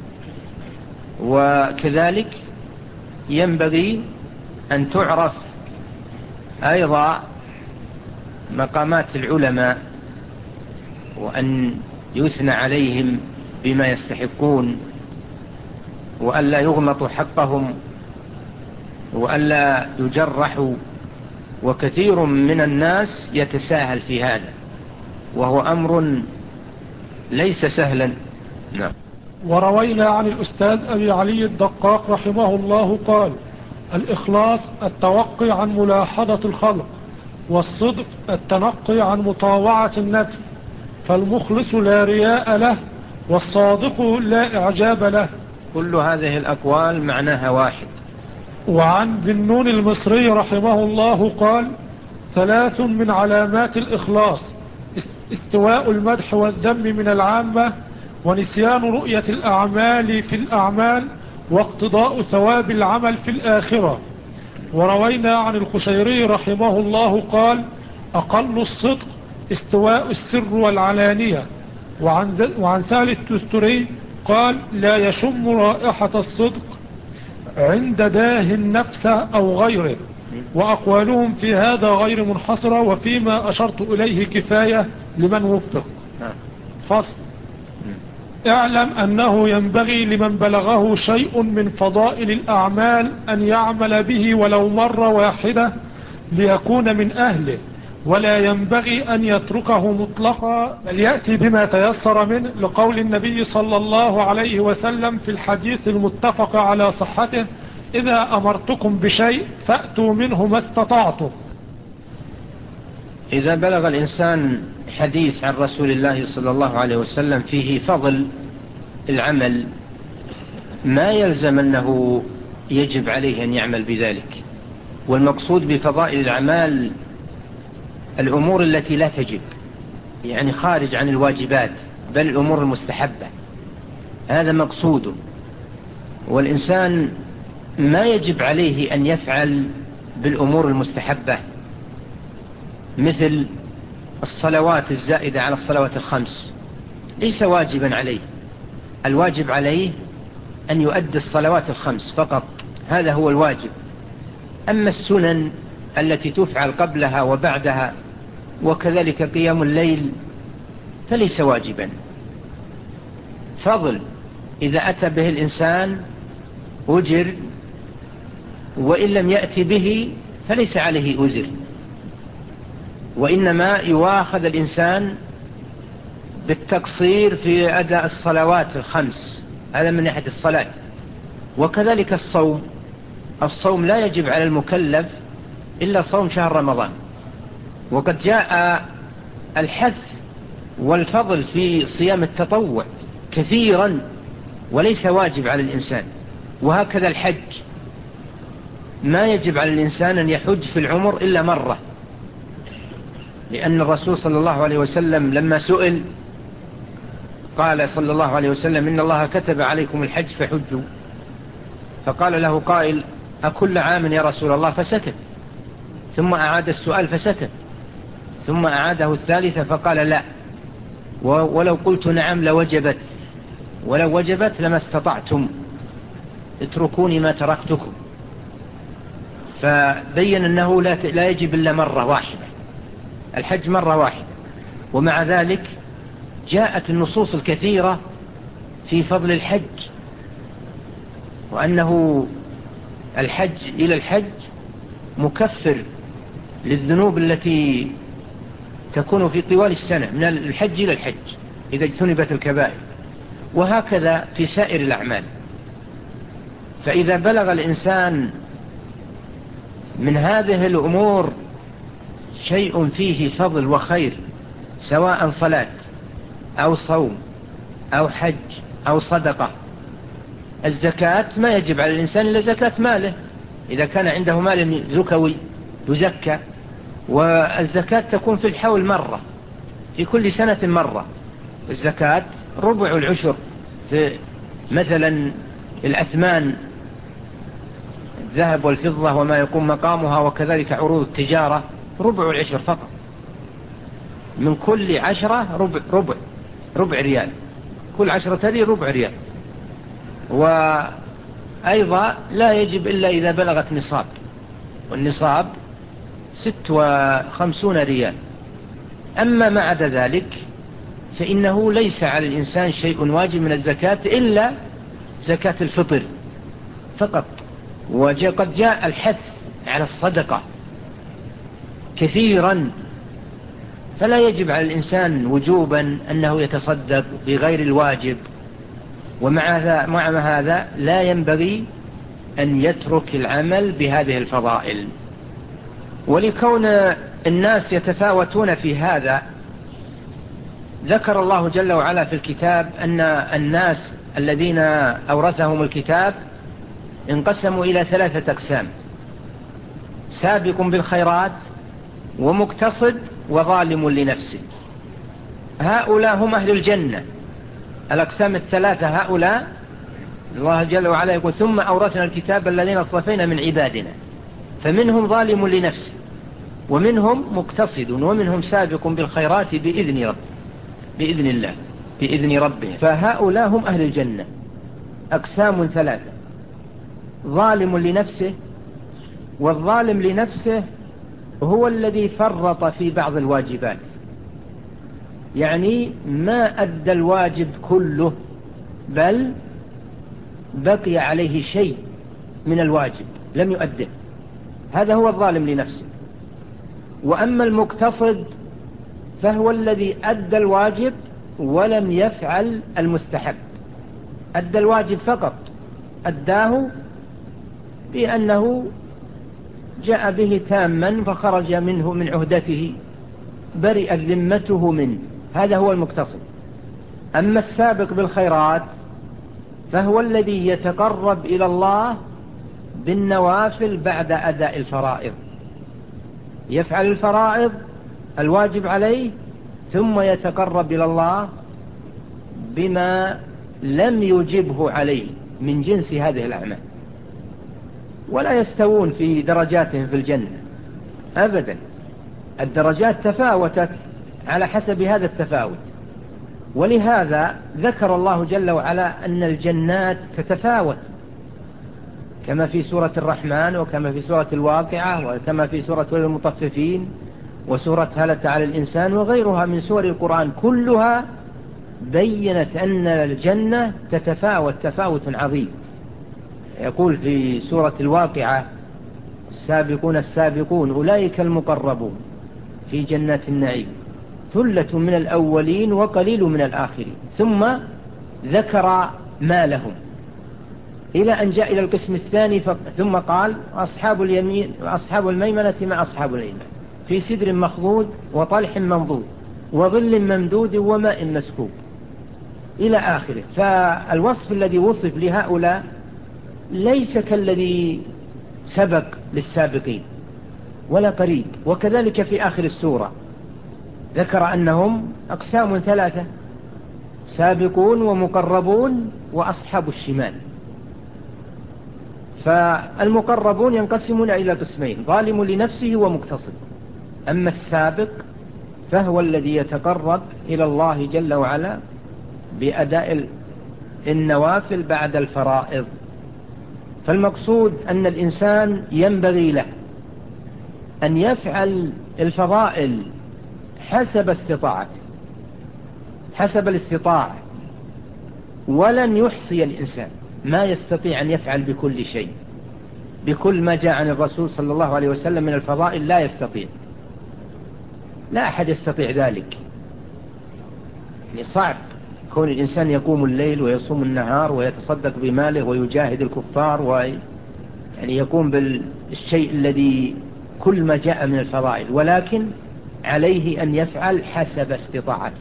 B: وكذلك ينبغي أن تعرف أيضا مقامات العلماء وأن يثنى عليهم بما يستحقون وألا يغمطوا حقهم وألا يجرحوا. وكثير من الناس يتساهل في هذا وهو أمر ليس سهلا. نعم.
A: وروينا عن الأستاذ أبي علي الدقاق رحمه الله قال الإخلاص التوقي عن ملاحظة الخلق، والصدق التنقي عن مطاوعة النفس، فالمخلص لا رياء له والصادق لا إعجاب له.
B: كل هذه الأقوال معناها واحد.
A: وعن ذي النون المصري رحمه الله قال ثلاث من علامات الإخلاص استواء المدح والذم من العامة، ونسيان رؤية الأعمال في الأعمال، واقتضاء ثواب العمل في الآخرة. وروينا عن الخشيري رحمه الله قال أقل الصدق استواء السر والعلانية. وعن, وعن سهل التستري قال لا يشم رائحة الصدق عند داه النفس أو غيره. وأقوالهم في هذا غير منحصرة، وفيما أشرت إليه كفاية لمن وفق. فصل. اعلم أنه ينبغي لمن بلغه شيء من فضائل الأعمال أن يعمل به ولو مرة واحدة ليكون من أهله، ولا ينبغي أن يتركه مطلقا، بل يأتي بما تيسر منه، لقول النبي صلى الله عليه وسلم في الحديث المتفق على صحته: إذا أمرتكم بشيء فأتوا منه ما استطعتم.
B: إذا بلغ الإنسان حديث عن رسول الله صلى الله عليه وسلم فيه فضل العمل، ما يلزم أنه يجب عليه أن يعمل بذلك. والمقصود بفضائل الأعمال الأمور التي لا تجب، يعني خارج عن الواجبات، بل الأمور المستحبة، هذا مقصوده. والإنسان ما يجب عليه أن يفعل بالأمور المستحبة مثل الصلوات الزائدة على الصلوات الخمس، ليس واجبا عليه. الواجب عليه أن يؤدي الصلوات الخمس فقط، هذا هو الواجب. أما السنن التي تفعل قبلها وبعدها وكذلك قيام الليل فليس واجبا. فضل إذا أتى به الإنسان أجر، وإن لم يأتي به فليس عليه أجر، وإنما يواخذ الإنسان بالتقصير في أداء الصلوات الخمس، هذا من ناحية الصلاة. وكذلك الصوم، الصوم لا يجب على المكلف إلا صوم شهر رمضان، وقد جاء الحث والفضل في صيام التطوع كثيرا وليس واجب على الإنسان. وهكذا الحج، ما يجب على الإنسان أن يحج في العمر إلا مرة، لأن الرسول صلى الله عليه وسلم لما سئل قال صلى الله عليه وسلم: إن الله كتب عليكم الحج فحجوا. فقال له قائل: أكل عام يا رسول الله؟ فسكت، ثم أعاد السؤال فسكت، ثم أعاده الثالثة فقال: لا، ولو قلت نعم لوجبت، ولو وجبت لما استطعتم، اتركوني ما تركتكم. فبين أنه لا يجب إلا مرة واحدة، الحج مرة واحدة. ومع ذلك جاءت النصوص الكثيرة في فضل الحج، وأنه الحج إلى الحج مكفر للذنوب التي تكون في طوال السنة، من الحج إلى الحج إذا اجتنبت الكبائر، وهكذا في سائر الأعمال. فإذا بلغ الإنسان من هذه الأمور شيء فيه فضل وخير، سواء صلاة أو صوم أو حج أو صدقة. الزكاة ما يجب على الإنسان إلا زكاة ماله، إذا كان عنده مال زكوي يزكى. والزكاة تكون في الحول مرة، في كل سنة مرة. الزكاة ربع العشر في مثلا الأثمان، الذهب والفضة وما يقوم مقامها، وكذلك عروض التجارة، ربع العشر فقط، من كل عشرة ربع ربع ربع ريال، كل عشرة ريال ربع ريال. وأيضا لا يجب إلا إذا بلغت نصاب، والنصاب ست وخمسون ريال. أما ما عدا ذلك فإنه ليس على الإنسان شيء واجب من الزكاة إلا زكاة الفطر فقط. وقد جاء الحث على الصدقة كثيرا، فلا يجب على الإنسان وجوبا أنه يتصدق بغير الواجب. ومع هذا لا ينبغي أن يترك العمل بهذه الفضائل. ولكون الناس يتفاوتون في هذا، ذكر الله جل وعلا في الكتاب أن الناس الذين أورثهم الكتاب انقسموا إلى ثلاثة أقسام: سابق بالخيرات، ومقتصد، وظالم لنفسه. هؤلاء هم أهل الجنة. الأقسام الثلاثة هؤلاء الله جل وعلا يقول: ثم أورثنا الكتاب الذين اصطفينا من عبادنا، فمنهم ظالم لنفسه، ومنهم مقتصد، ومنهم سابق بالخيرات بإذن رب بإذن الله بإذن ربه. فهؤلاء هم أهل الجنة. أقسام ثلاثة: ظالم لنفسه، والظالم لنفسه هو الذي فرط في بعض الواجبات، يعني ما أدى الواجب كله بل بقي عليه شيء من الواجب لم يؤده، هذا هو الظالم لنفسه. وأما المقتصد فهو الذي أدى الواجب ولم يفعل المستحب، أدى الواجب فقط، أداه بأنه جاء به تاما فخرج منه من عهدته، برئت ذمته منه، هذا هو المقتصد. أما السابق بالخيرات فهو الذي يتقرب إلى الله بالنوافل بعد أداء الفرائض، يفعل الفرائض الواجب عليه ثم يتقرب إلى الله بما لم يجبه عليه من جنس هذه الأعمال. ولا يستوون في درجاتهم في الجنة أبدا، الدرجات تفاوتت على حسب هذا التفاوت. ولهذا ذكر الله جل وعلا أن الجنات تتفاوت، كما في سورة الرحمن وكما في سورة الواقعة وكما في سورة المطففين وسورة هل أتى على الإنسان وغيرها من سور القرآن، كلها بيّنت أن الجنة تتفاوت تفاوت عظيم. يقول في سورة الواقعة: السابقون السابقون أولئك المقربون في جنات النعيم ثلة من الأولين وقليل من الآخرين، ثم ذكر ما لهم إلى أن جاء إلى القسم الثاني ثم قال: أصحاب اليمين وأصحاب الميمنة مع أصحاب اليمين في سدر مخضود وطلح منضود وظل ممدود وماء مسكوب إلى آخره. فالوصف الذي وصف لهؤلاء ليس كالذي سبق للسابقين ولا قريب. وكذلك في آخر السورة ذكر أنهم أقسام ثلاثة: سابقون ومقربون وأصحاب الشمال. فالمقربون ينقسمون إلى قسمين: ظالم لنفسه ومقتصد. أما السابق فهو الذي يتقرب إلى الله جل وعلا بأداء النوافل بعد الفرائض. فالمقصود أن الإنسان ينبغي له أن يفعل الفضائل حسب استطاعته، حسب الاستطاعة، ولن يحصي الإنسان، ما يستطيع أن يفعل بكل شيء، بكل ما جاء عن الرسول صلى الله عليه وسلم من الفضائل لا يستطيع، لا أحد يستطيع ذلك. يعني صعب كون الإنسان يقوم الليل ويصوم النهار ويتصدق بماله ويجاهد الكفار ويعني يقوم بالشيء الذي كل ما جاء من الفضائل، ولكن عليه أن يفعل حسب استطاعته.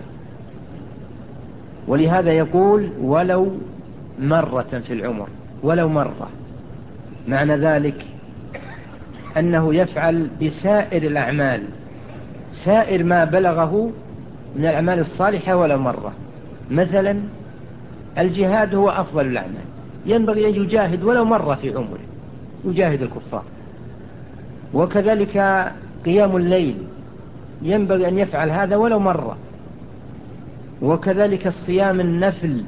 B: ولهذا يقول: ولو مرة في العمر، ولو مرة، معنى ذلك أنه يفعل بسائر الأعمال، سائر ما بلغه من الأعمال الصالحة ولو مرة. مثلا الجهاد هو أفضل الأعمال، ينبغي أن يجاهد ولو مرة في عمره، يجاهد الكفار. وكذلك قيام الليل ينبغي أن يفعل هذا ولو مرة. وكذلك الصيام النفل،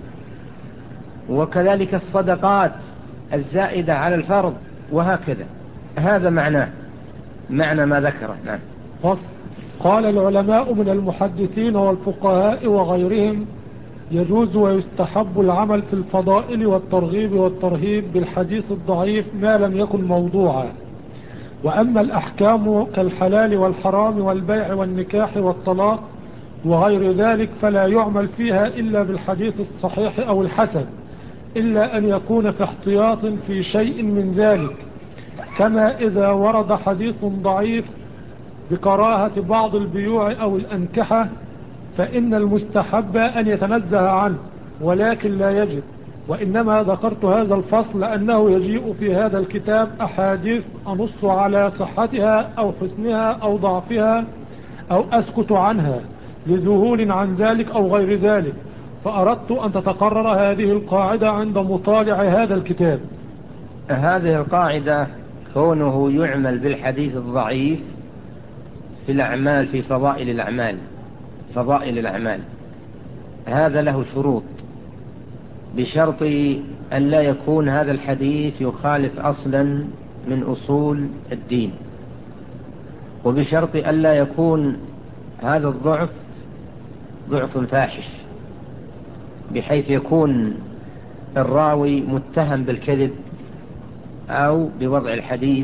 B: وكذلك الصدقات الزائدة على الفرض، وهكذا. هذا معناه معنى ما ذكره. نعم.
A: فصل. قال العلماء من المحدثين والفقهاء وغيرهم: يجوز ويستحب العمل في الفضائل والترغيب والترهيب بالحديث الضعيف ما لم يكن موضوعا. وأما الأحكام كالحلال والحرام والبيع والنكاح والطلاق وغير ذلك فلا يعمل فيها إلا بالحديث الصحيح أو الحسن، إلا أن يكون في احتياط في شيء من ذلك، كما إذا ورد حديث ضعيف بكراهة بعض البيوع أو الأنكحة فإن المستحب أن يتنزه عنه، ولكن لا يجب. وإنما ذكرت هذا الفصل لأنه يجيء في هذا الكتاب أحاديث أنص على صحتها أو حسنها أو ضعفها أو أسكت عنها لذهول عن ذلك أو غير ذلك، فأردت أن تتقرر هذه القاعدة عند مطالع هذا الكتاب.
B: هذه القاعدة كونه يعمل بالحديث الضعيف في الأعمال، في فضائل الأعمال، فضائل الأعمال، هذا له شروط، بشرط أن لا يكون هذا الحديث يخالف أصلا من أصول الدين، وبشرط أن لا يكون هذا الضعف ضعف فاحش بحيث يكون الراوي متهم بالكذب أو بوضع الحديث،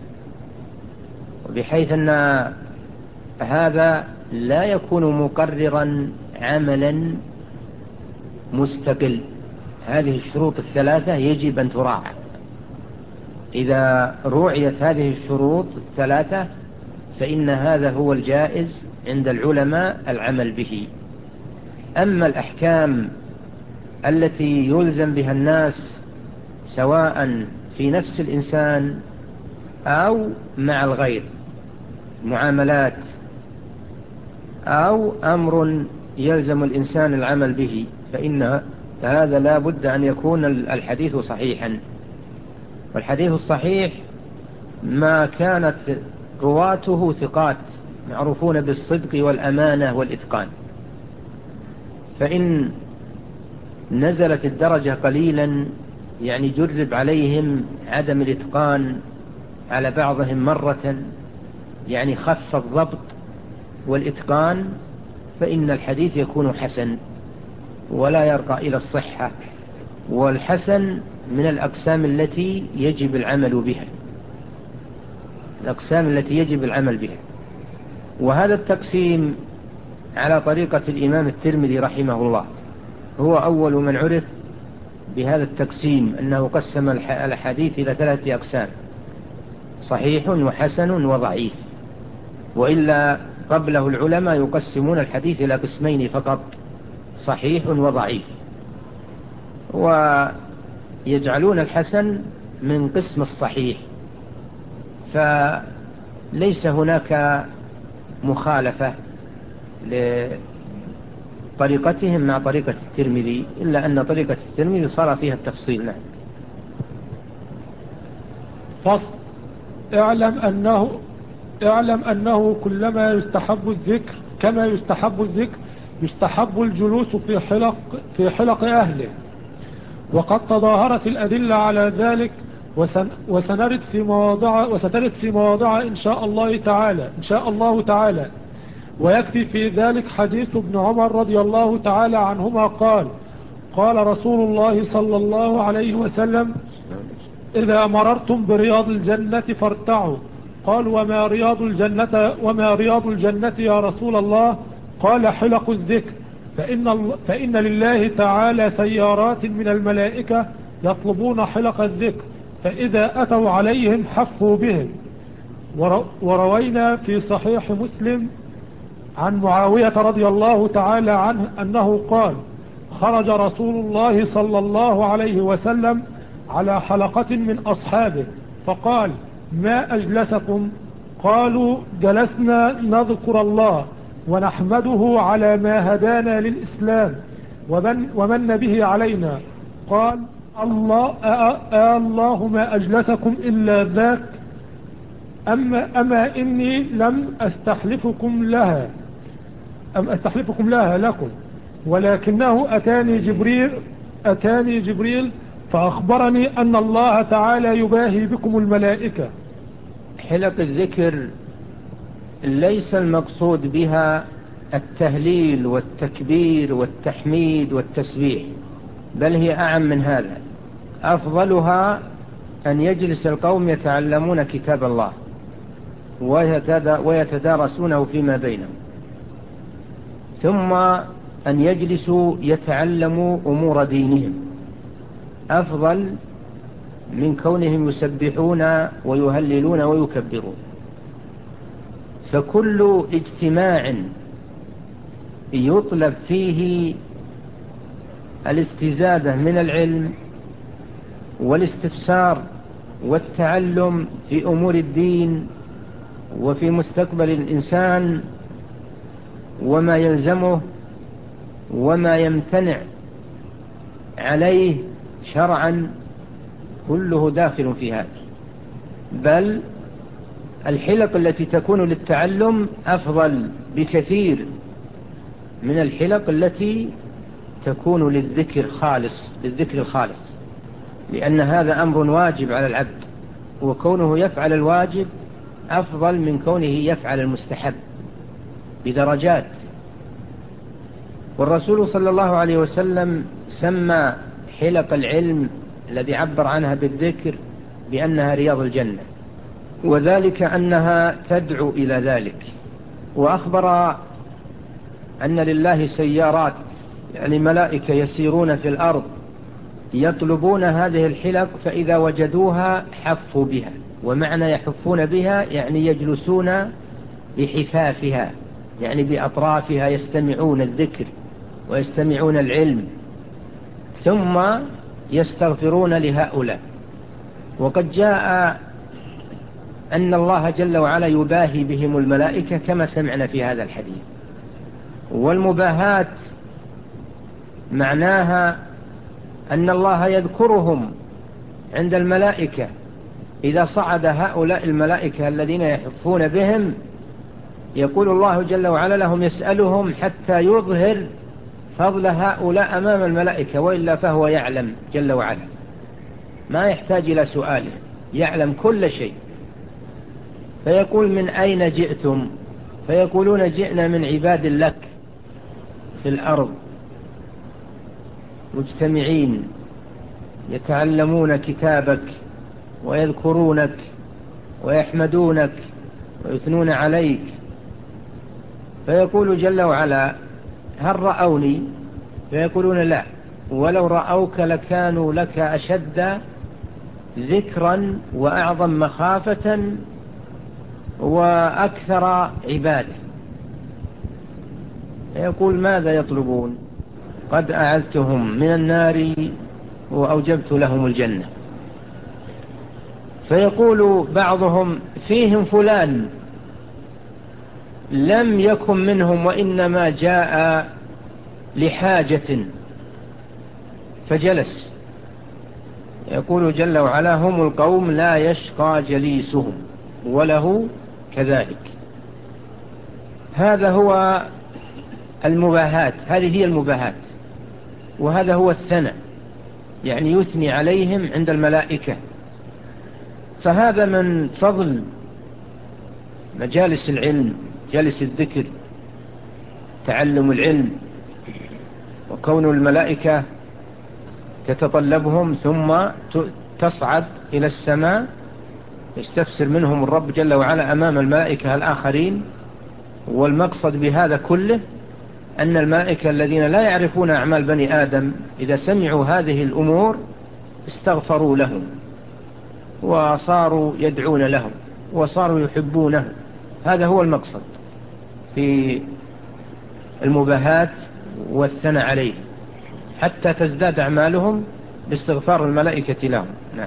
B: بحيث أن هذا لا يكون مقررا عملا مستقل. هذه الشروط الثلاثة يجب أن تراعى. إذا روعيت هذه الشروط الثلاثة فإن هذا هو الجائز عند العلماء العمل به. أما الأحكام التي يلزم بها الناس سواء في نفس الإنسان أو مع الغير، معاملات أو أمر يلزم الإنسان العمل به، فإن هذا لا بد أن يكون الحديث صحيحا. والحديث الصحيح ما كانت رواته ثقات معروفون بالصدق والأمانة والإتقان. فإن نزلت الدرجة قليلا، يعني جرب عليهم عدم الإتقان على بعضهم مرة، يعني خف الضبط والإتقان، فإن الحديث يكون حسن ولا يرقى إلى الصحة. والحسن من الأقسام التي يجب العمل بها، الأقسام التي يجب العمل بها. وهذا التقسيم على طريقة الإمام الترمذي رحمه الله، هو أول من عرف بهذا التقسيم، أنه قسم الحديث إلى ثلاثة أقسام: صحيح وحسن وضعيف. وإلا قبله العلماء يقسمون الحديث إلى قسمين فقط: صحيح وضعيف، ويجعلون الحسن من قسم الصحيح. فليس هناك مخالفة لطريقتهم مع طريقة الترمذي، إلا أن طريقة الترمذي صار فيها التفصيل. نعم.
A: فصل: اعلم أنه اعلم أنه كلما يستحب الذكر كما يستحب الذكر يستحب الجلوس في حلق في حلق أهله، وقد تظاهرت الأدلة على ذلك، وسن وسنرد في مواضع وسترد في مواضع إن شاء الله تعالى إن شاء الله تعالى ويكفي في ذلك حديث ابن عمر رضي الله تعالى عنهما قال: قال رسول الله صلى الله عليه وسلم: إذا مررتم برياض الجنة فارتعوا. قال: وما رياض الجنة وما رياض الجنة يا رسول الله؟ قال: حلق الذكر، فإن, فإن لله تعالى سيارات من الملائكة يطلبون حلق الذكر، فإذا أتوا عليهم حفوا بهم. وروينا في صحيح مسلم عن معاوية رضي الله تعالى عنه أنه قال: خرج رسول الله صلى الله عليه وسلم على حلقة من أصحابه فقال: ما أجلسكم؟ قالوا: جلسنا نذكر الله ونحمده على ما هدانا للإسلام ومن, ومن به علينا. قال: الله آه الله ما أجلسكم إلا ذاك، أما, أما إني لم أستحلفكم لها أم أستحلفكم لها لكم، ولكنه أتاني جبريل أتاني جبريل فأخبرني أن الله تعالى يباهي بكم الملائكة.
B: حلق الذكر ليس المقصود بها التهليل والتكبير والتحميد والتسبيح، بل هي أعم من هذا. أفضلها أن يجلس القوم يتعلمون كتاب الله ويتدارسونه فيما بينهم، ثم أن يجلسوا يتعلموا أمور دينهم، أفضل من كونهم يسبحون ويهللون ويكبرون. فكل اجتماع يطلب فيه الاستزادة من العلم والاستفسار والتعلم في أمور الدين وفي مستقبل الإنسان وما يلزمه وما يمتنع عليه شرعا، كله داخل في هذا. بل الحلق التي تكون للتعلم أفضل بكثير من الحلق التي تكون للذكر خالص للذكر الخالص، لأن هذا أمر واجب على العبد، وكونه يفعل الواجب أفضل من كونه يفعل المستحب بدرجات. والرسول صلى الله عليه وسلم سمى حلق العلم الذي عبر عنها بالذكر بأنها رياض الجنة، وذلك أنها تدعو إلى ذلك. وأخبر أن لله سيارات، يعني ملائكة يسيرون في الأرض يطلبون هذه الحلق، فإذا وجدوها حفوا بها. ومعنى يحفون بها يعني يجلسون بحفافها، يعني بأطرافها، يستمعون الذكر ويستمعون العلم، ثم يستغفرون لهؤلاء. وقد جاء أن الله جل وعلا يباهي بهم الملائكة كما سمعنا في هذا الحديث. والمباهات معناها أن الله يذكرهم عند الملائكة. إذا صعد هؤلاء الملائكة الذين يحفون بهم، يقول الله جل وعلا لهم يسألهم حتى يظهر فضل هؤلاء أمام الملائكة، وإلا فهو يعلم جل وعلا، ما يحتاج إلى سؤاله، يعلم كل شيء. فيقول من أين جئتم؟ فيقولون جئنا من عباد لك في الأرض مجتمعين يتعلمون كتابك ويذكرونك ويحمدونك ويثنون عليك. فيقول جل وعلا هل رأوني؟ فيقولون لا، ولو رأوك لكانوا لك أشد ذكرا وأعظم مخافة وأكثر عبادة. فيقول ماذا يطلبون؟ قد أعذتهم من النار وأوجبت لهم الجنة. فيقول بعضهم فيهم فلان لم يكن منهم وإنما جاء لحاجة فجلس. يقول جل وعلا هم القوم لا يشقى جليسهم وله كذلك. هذا هو المباهات، هذه هي المباهات، وهذا هو الثناء، يعني يثني عليهم عند الملائكة. فهذا من فضل مجالس العلم، جالس الذكر، تعلم العلم، وكون الملائكة تتطلبهم ثم تصعد إلى السماء يستفسر منهم الرب جل وعلا أمام الملائكة الآخرين. والمقصد بهذا كله أن الملائكة الذين لا يعرفون أعمال بني آدم إذا سمعوا هذه الأمور استغفروا لهم وصاروا يدعون لهم وصاروا يحبونه. هذا هو المقصد في المباهات والثناء عليه، حتى تزداد أعمالهم باستغفار الملائكة لهم. نعم.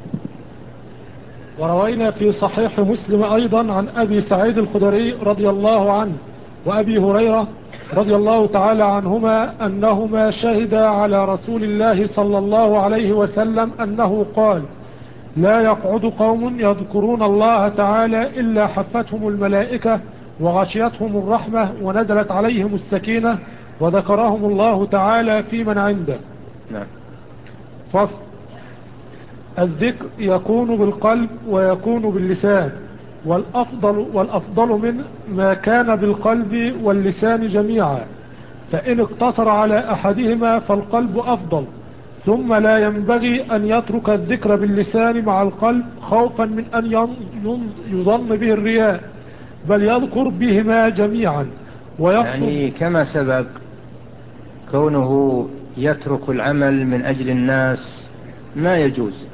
A: وروينا في صحيح مسلم أيضا عن أبي سعيد الخدري رضي الله عنه وأبي هريرة رضي الله تعالى عنهما أنهما شهدا على رسول الله صلى الله عليه وسلم أنه قال لا يقعد قوم يذكرون الله تعالى إلا حفتهم الملائكة وغشيتهم الرحمة ونزلت عليهم السكينة وذكرهم الله تعالى في من عنده.
B: نعم.
A: فصل. الذكر يكون بالقلب ويكون باللسان، والأفضل, والأفضل من ما كان بالقلب واللسان جميعا، فإن اقتصر على أحدهما فالقلب أفضل. ثم لا ينبغي أن يترك الذكر باللسان مع القلب خوفا من أن يظن به الرياء، بل يذكر بهما جميعا ويقصد.
B: يعني كما سبق كونه يترك العمل من أجل الناس ما يجوز،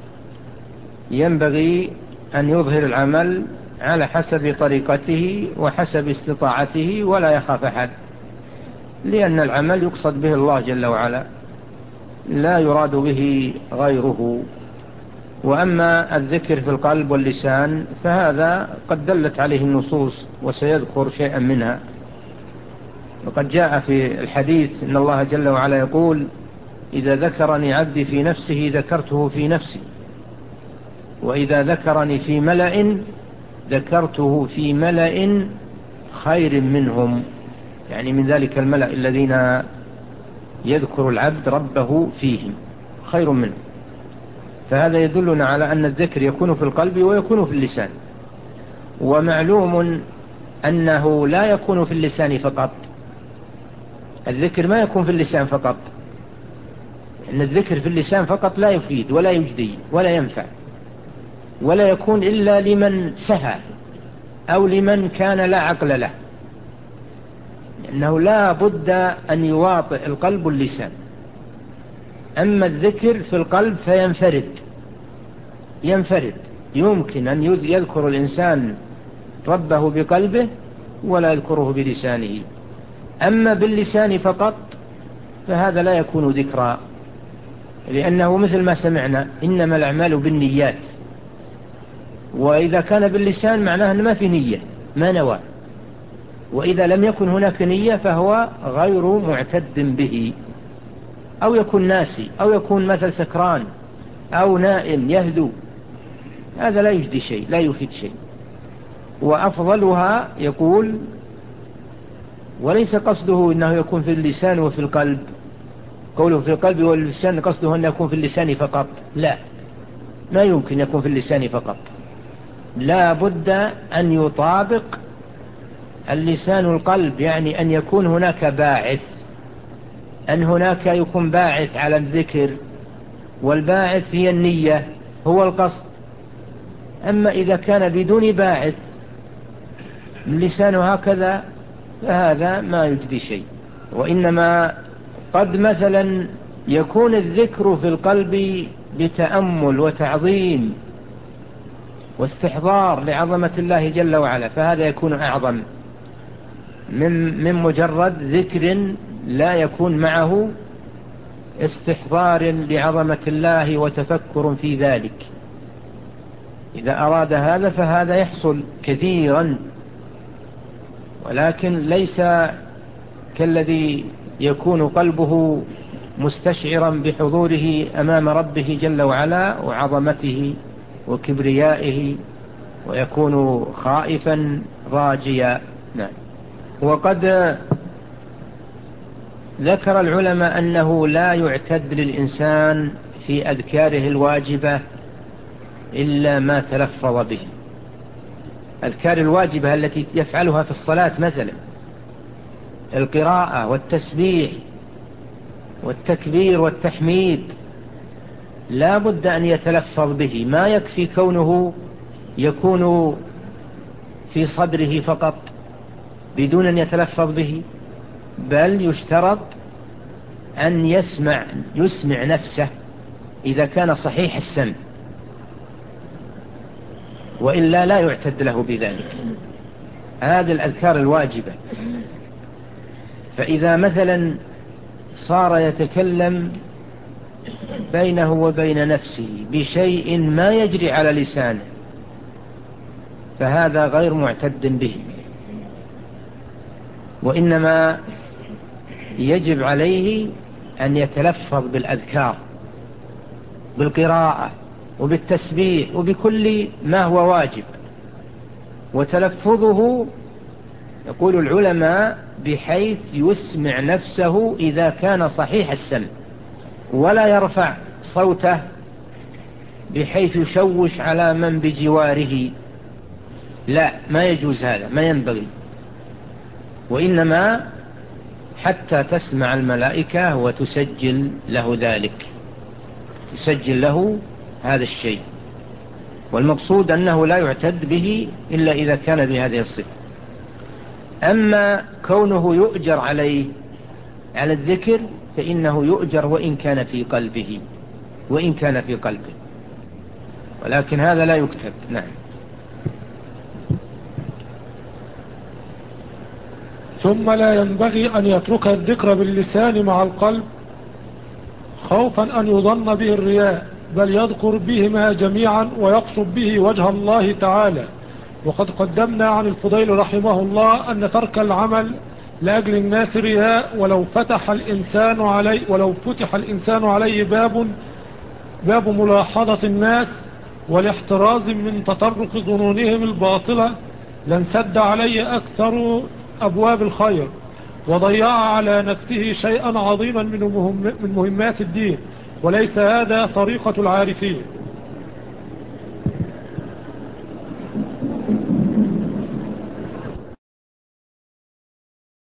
B: ينبغي أن يظهر العمل على حسب طريقته وحسب استطاعته ولا يخاف أحد، لأن العمل يقصد به الله جل وعلا لا يراد به غيره. وأما الذكر في القلب واللسان فهذا قد دلت عليه النصوص وسيذكر شيئا منها. وقد جاء في الحديث إن الله جل وعلا يقول إذا ذكرني عبدي في نفسه ذكرته في نفسي، وإذا ذكرني في ملأ ذكرته في ملأ خير منهم، يعني من ذلك الملأ الذين يذكر العبد ربه فيهم خير منه. فهذا يدلنا على أن الذكر يكون في القلب ويكون في اللسان. ومعلوم أنه لا يكون في اللسان فقط، الذكر ما يكون في اللسان فقط، أن الذكر في اللسان فقط لا يفيد ولا يجدي ولا ينفع، ولا يكون إلا لمن سهى أو لمن كان لا عقل له، لأنه لا بد أن يواطئ القلب واللسان. أما الذكر في القلب فينفرد ينفرد يمكن أن يذكر الإنسان ربه بقلبه ولا يذكره بلسانه. أما باللسان فقط فهذا لا يكون ذكرا، لأنه مثل ما سمعنا إنما الأعمال بالنيات، وإذا كان باللسان معناه أنه ما في نية، ما نوى، وإذا لم يكن هناك نية فهو غير معتد به، أو يكون ناسي، أو يكون مثل سكران أو نائم يهدو، هذا لا يجدي شيء، لا يفيد شيء. وأفضلها يقول وليس قصده أنه يكون في اللسان وفي القلب، قوله في القلب واللسان قصده أن يكون في اللسان فقط، لا، ما يمكن يكون في اللسان فقط، لا بد أن يطابق اللسان القلب، يعني أن يكون هناك باعث، أن هناك يكون باعث على الذكر، والباعث هي النية، هو القصد. أما إذا كان بدون باعث اللسان هكذا فهذا ما يجدي شيء. وإنما قد مثلا يكون الذكر في القلب بتأمل وتعظيم واستحضار لعظمة الله جل وعلا، فهذا يكون أعظم من من مجرد ذكر لا يكون معه استحضار لعظمة الله وتفكر في ذلك. إذا أراد هذا فهذا يحصل كثيرا، ولكن ليس كالذي يكون قلبه مستشعرا بحضوره أمام ربه جل وعلا وعظمته وكبريائه، ويكون خائفا راجيا. نعم. وقد ذكر العلماء أنه لا يعتد للإنسان في أذكاره الواجبة إلا ما تلفظ به. أذكار الواجبة التي يفعلها في الصلاة مثلا القراءة والتسبيح والتكبير والتحميد لا بد أن يتلفظ به، ما يكفي كونه يكون في صدره فقط بدون أن يتلفظ به، بل يشترط أن يسمع يسمع نفسه إذا كان صحيح السمع، وإلا لا يعتد له بذلك. هذه الأذكار الواجبة. فإذا مثلا صار يتكلم بينه وبين نفسه بشيء ما يجري على لسانه فهذا غير معتد به، وإنما يجب عليه أن يتلفظ بالأذكار بالقراءة وبالتسبيح وبكل ما هو واجب. وتلفظه يقول العلماء بحيث يسمع نفسه إذا كان صحيح السمع، ولا يرفع صوته بحيث يشوش على من بجواره، لا، ما يجوز هذا، ما ينبغي. وإنما حتى تسمع الملائكة وتسجل له ذلك، تسجل له هذا الشيء. والمقصود أنه لا يعتد به إلا إذا كان بهذه الصفة. أما كونه يؤجر عليه على الذكر فإنه يؤجر وإن كان في قلبه وإن كان في قلبه ولكن هذا لا يكتب. نعم.
A: ثم لا ينبغي أن يترك الذكر باللسان مع القلب خوفا أن يظن به الرياء، بل يذكر بهما جميعا ويقصد به وجه الله تعالى. وقد قدمنا عن الفضيل رحمه الله أن ترك العمل لأجل الناس رياء، ولو فتح الإنسان عليه ولو فتح الإنسان عليه باب باب ملاحظة الناس والاحتراز من تطرق ظنونهم الباطلة لانسد عليه أكثر أبواب الخير، وضيع على نفسه شيئا عظيما من مهمات الدين، وليس هذا طريقة العارفين.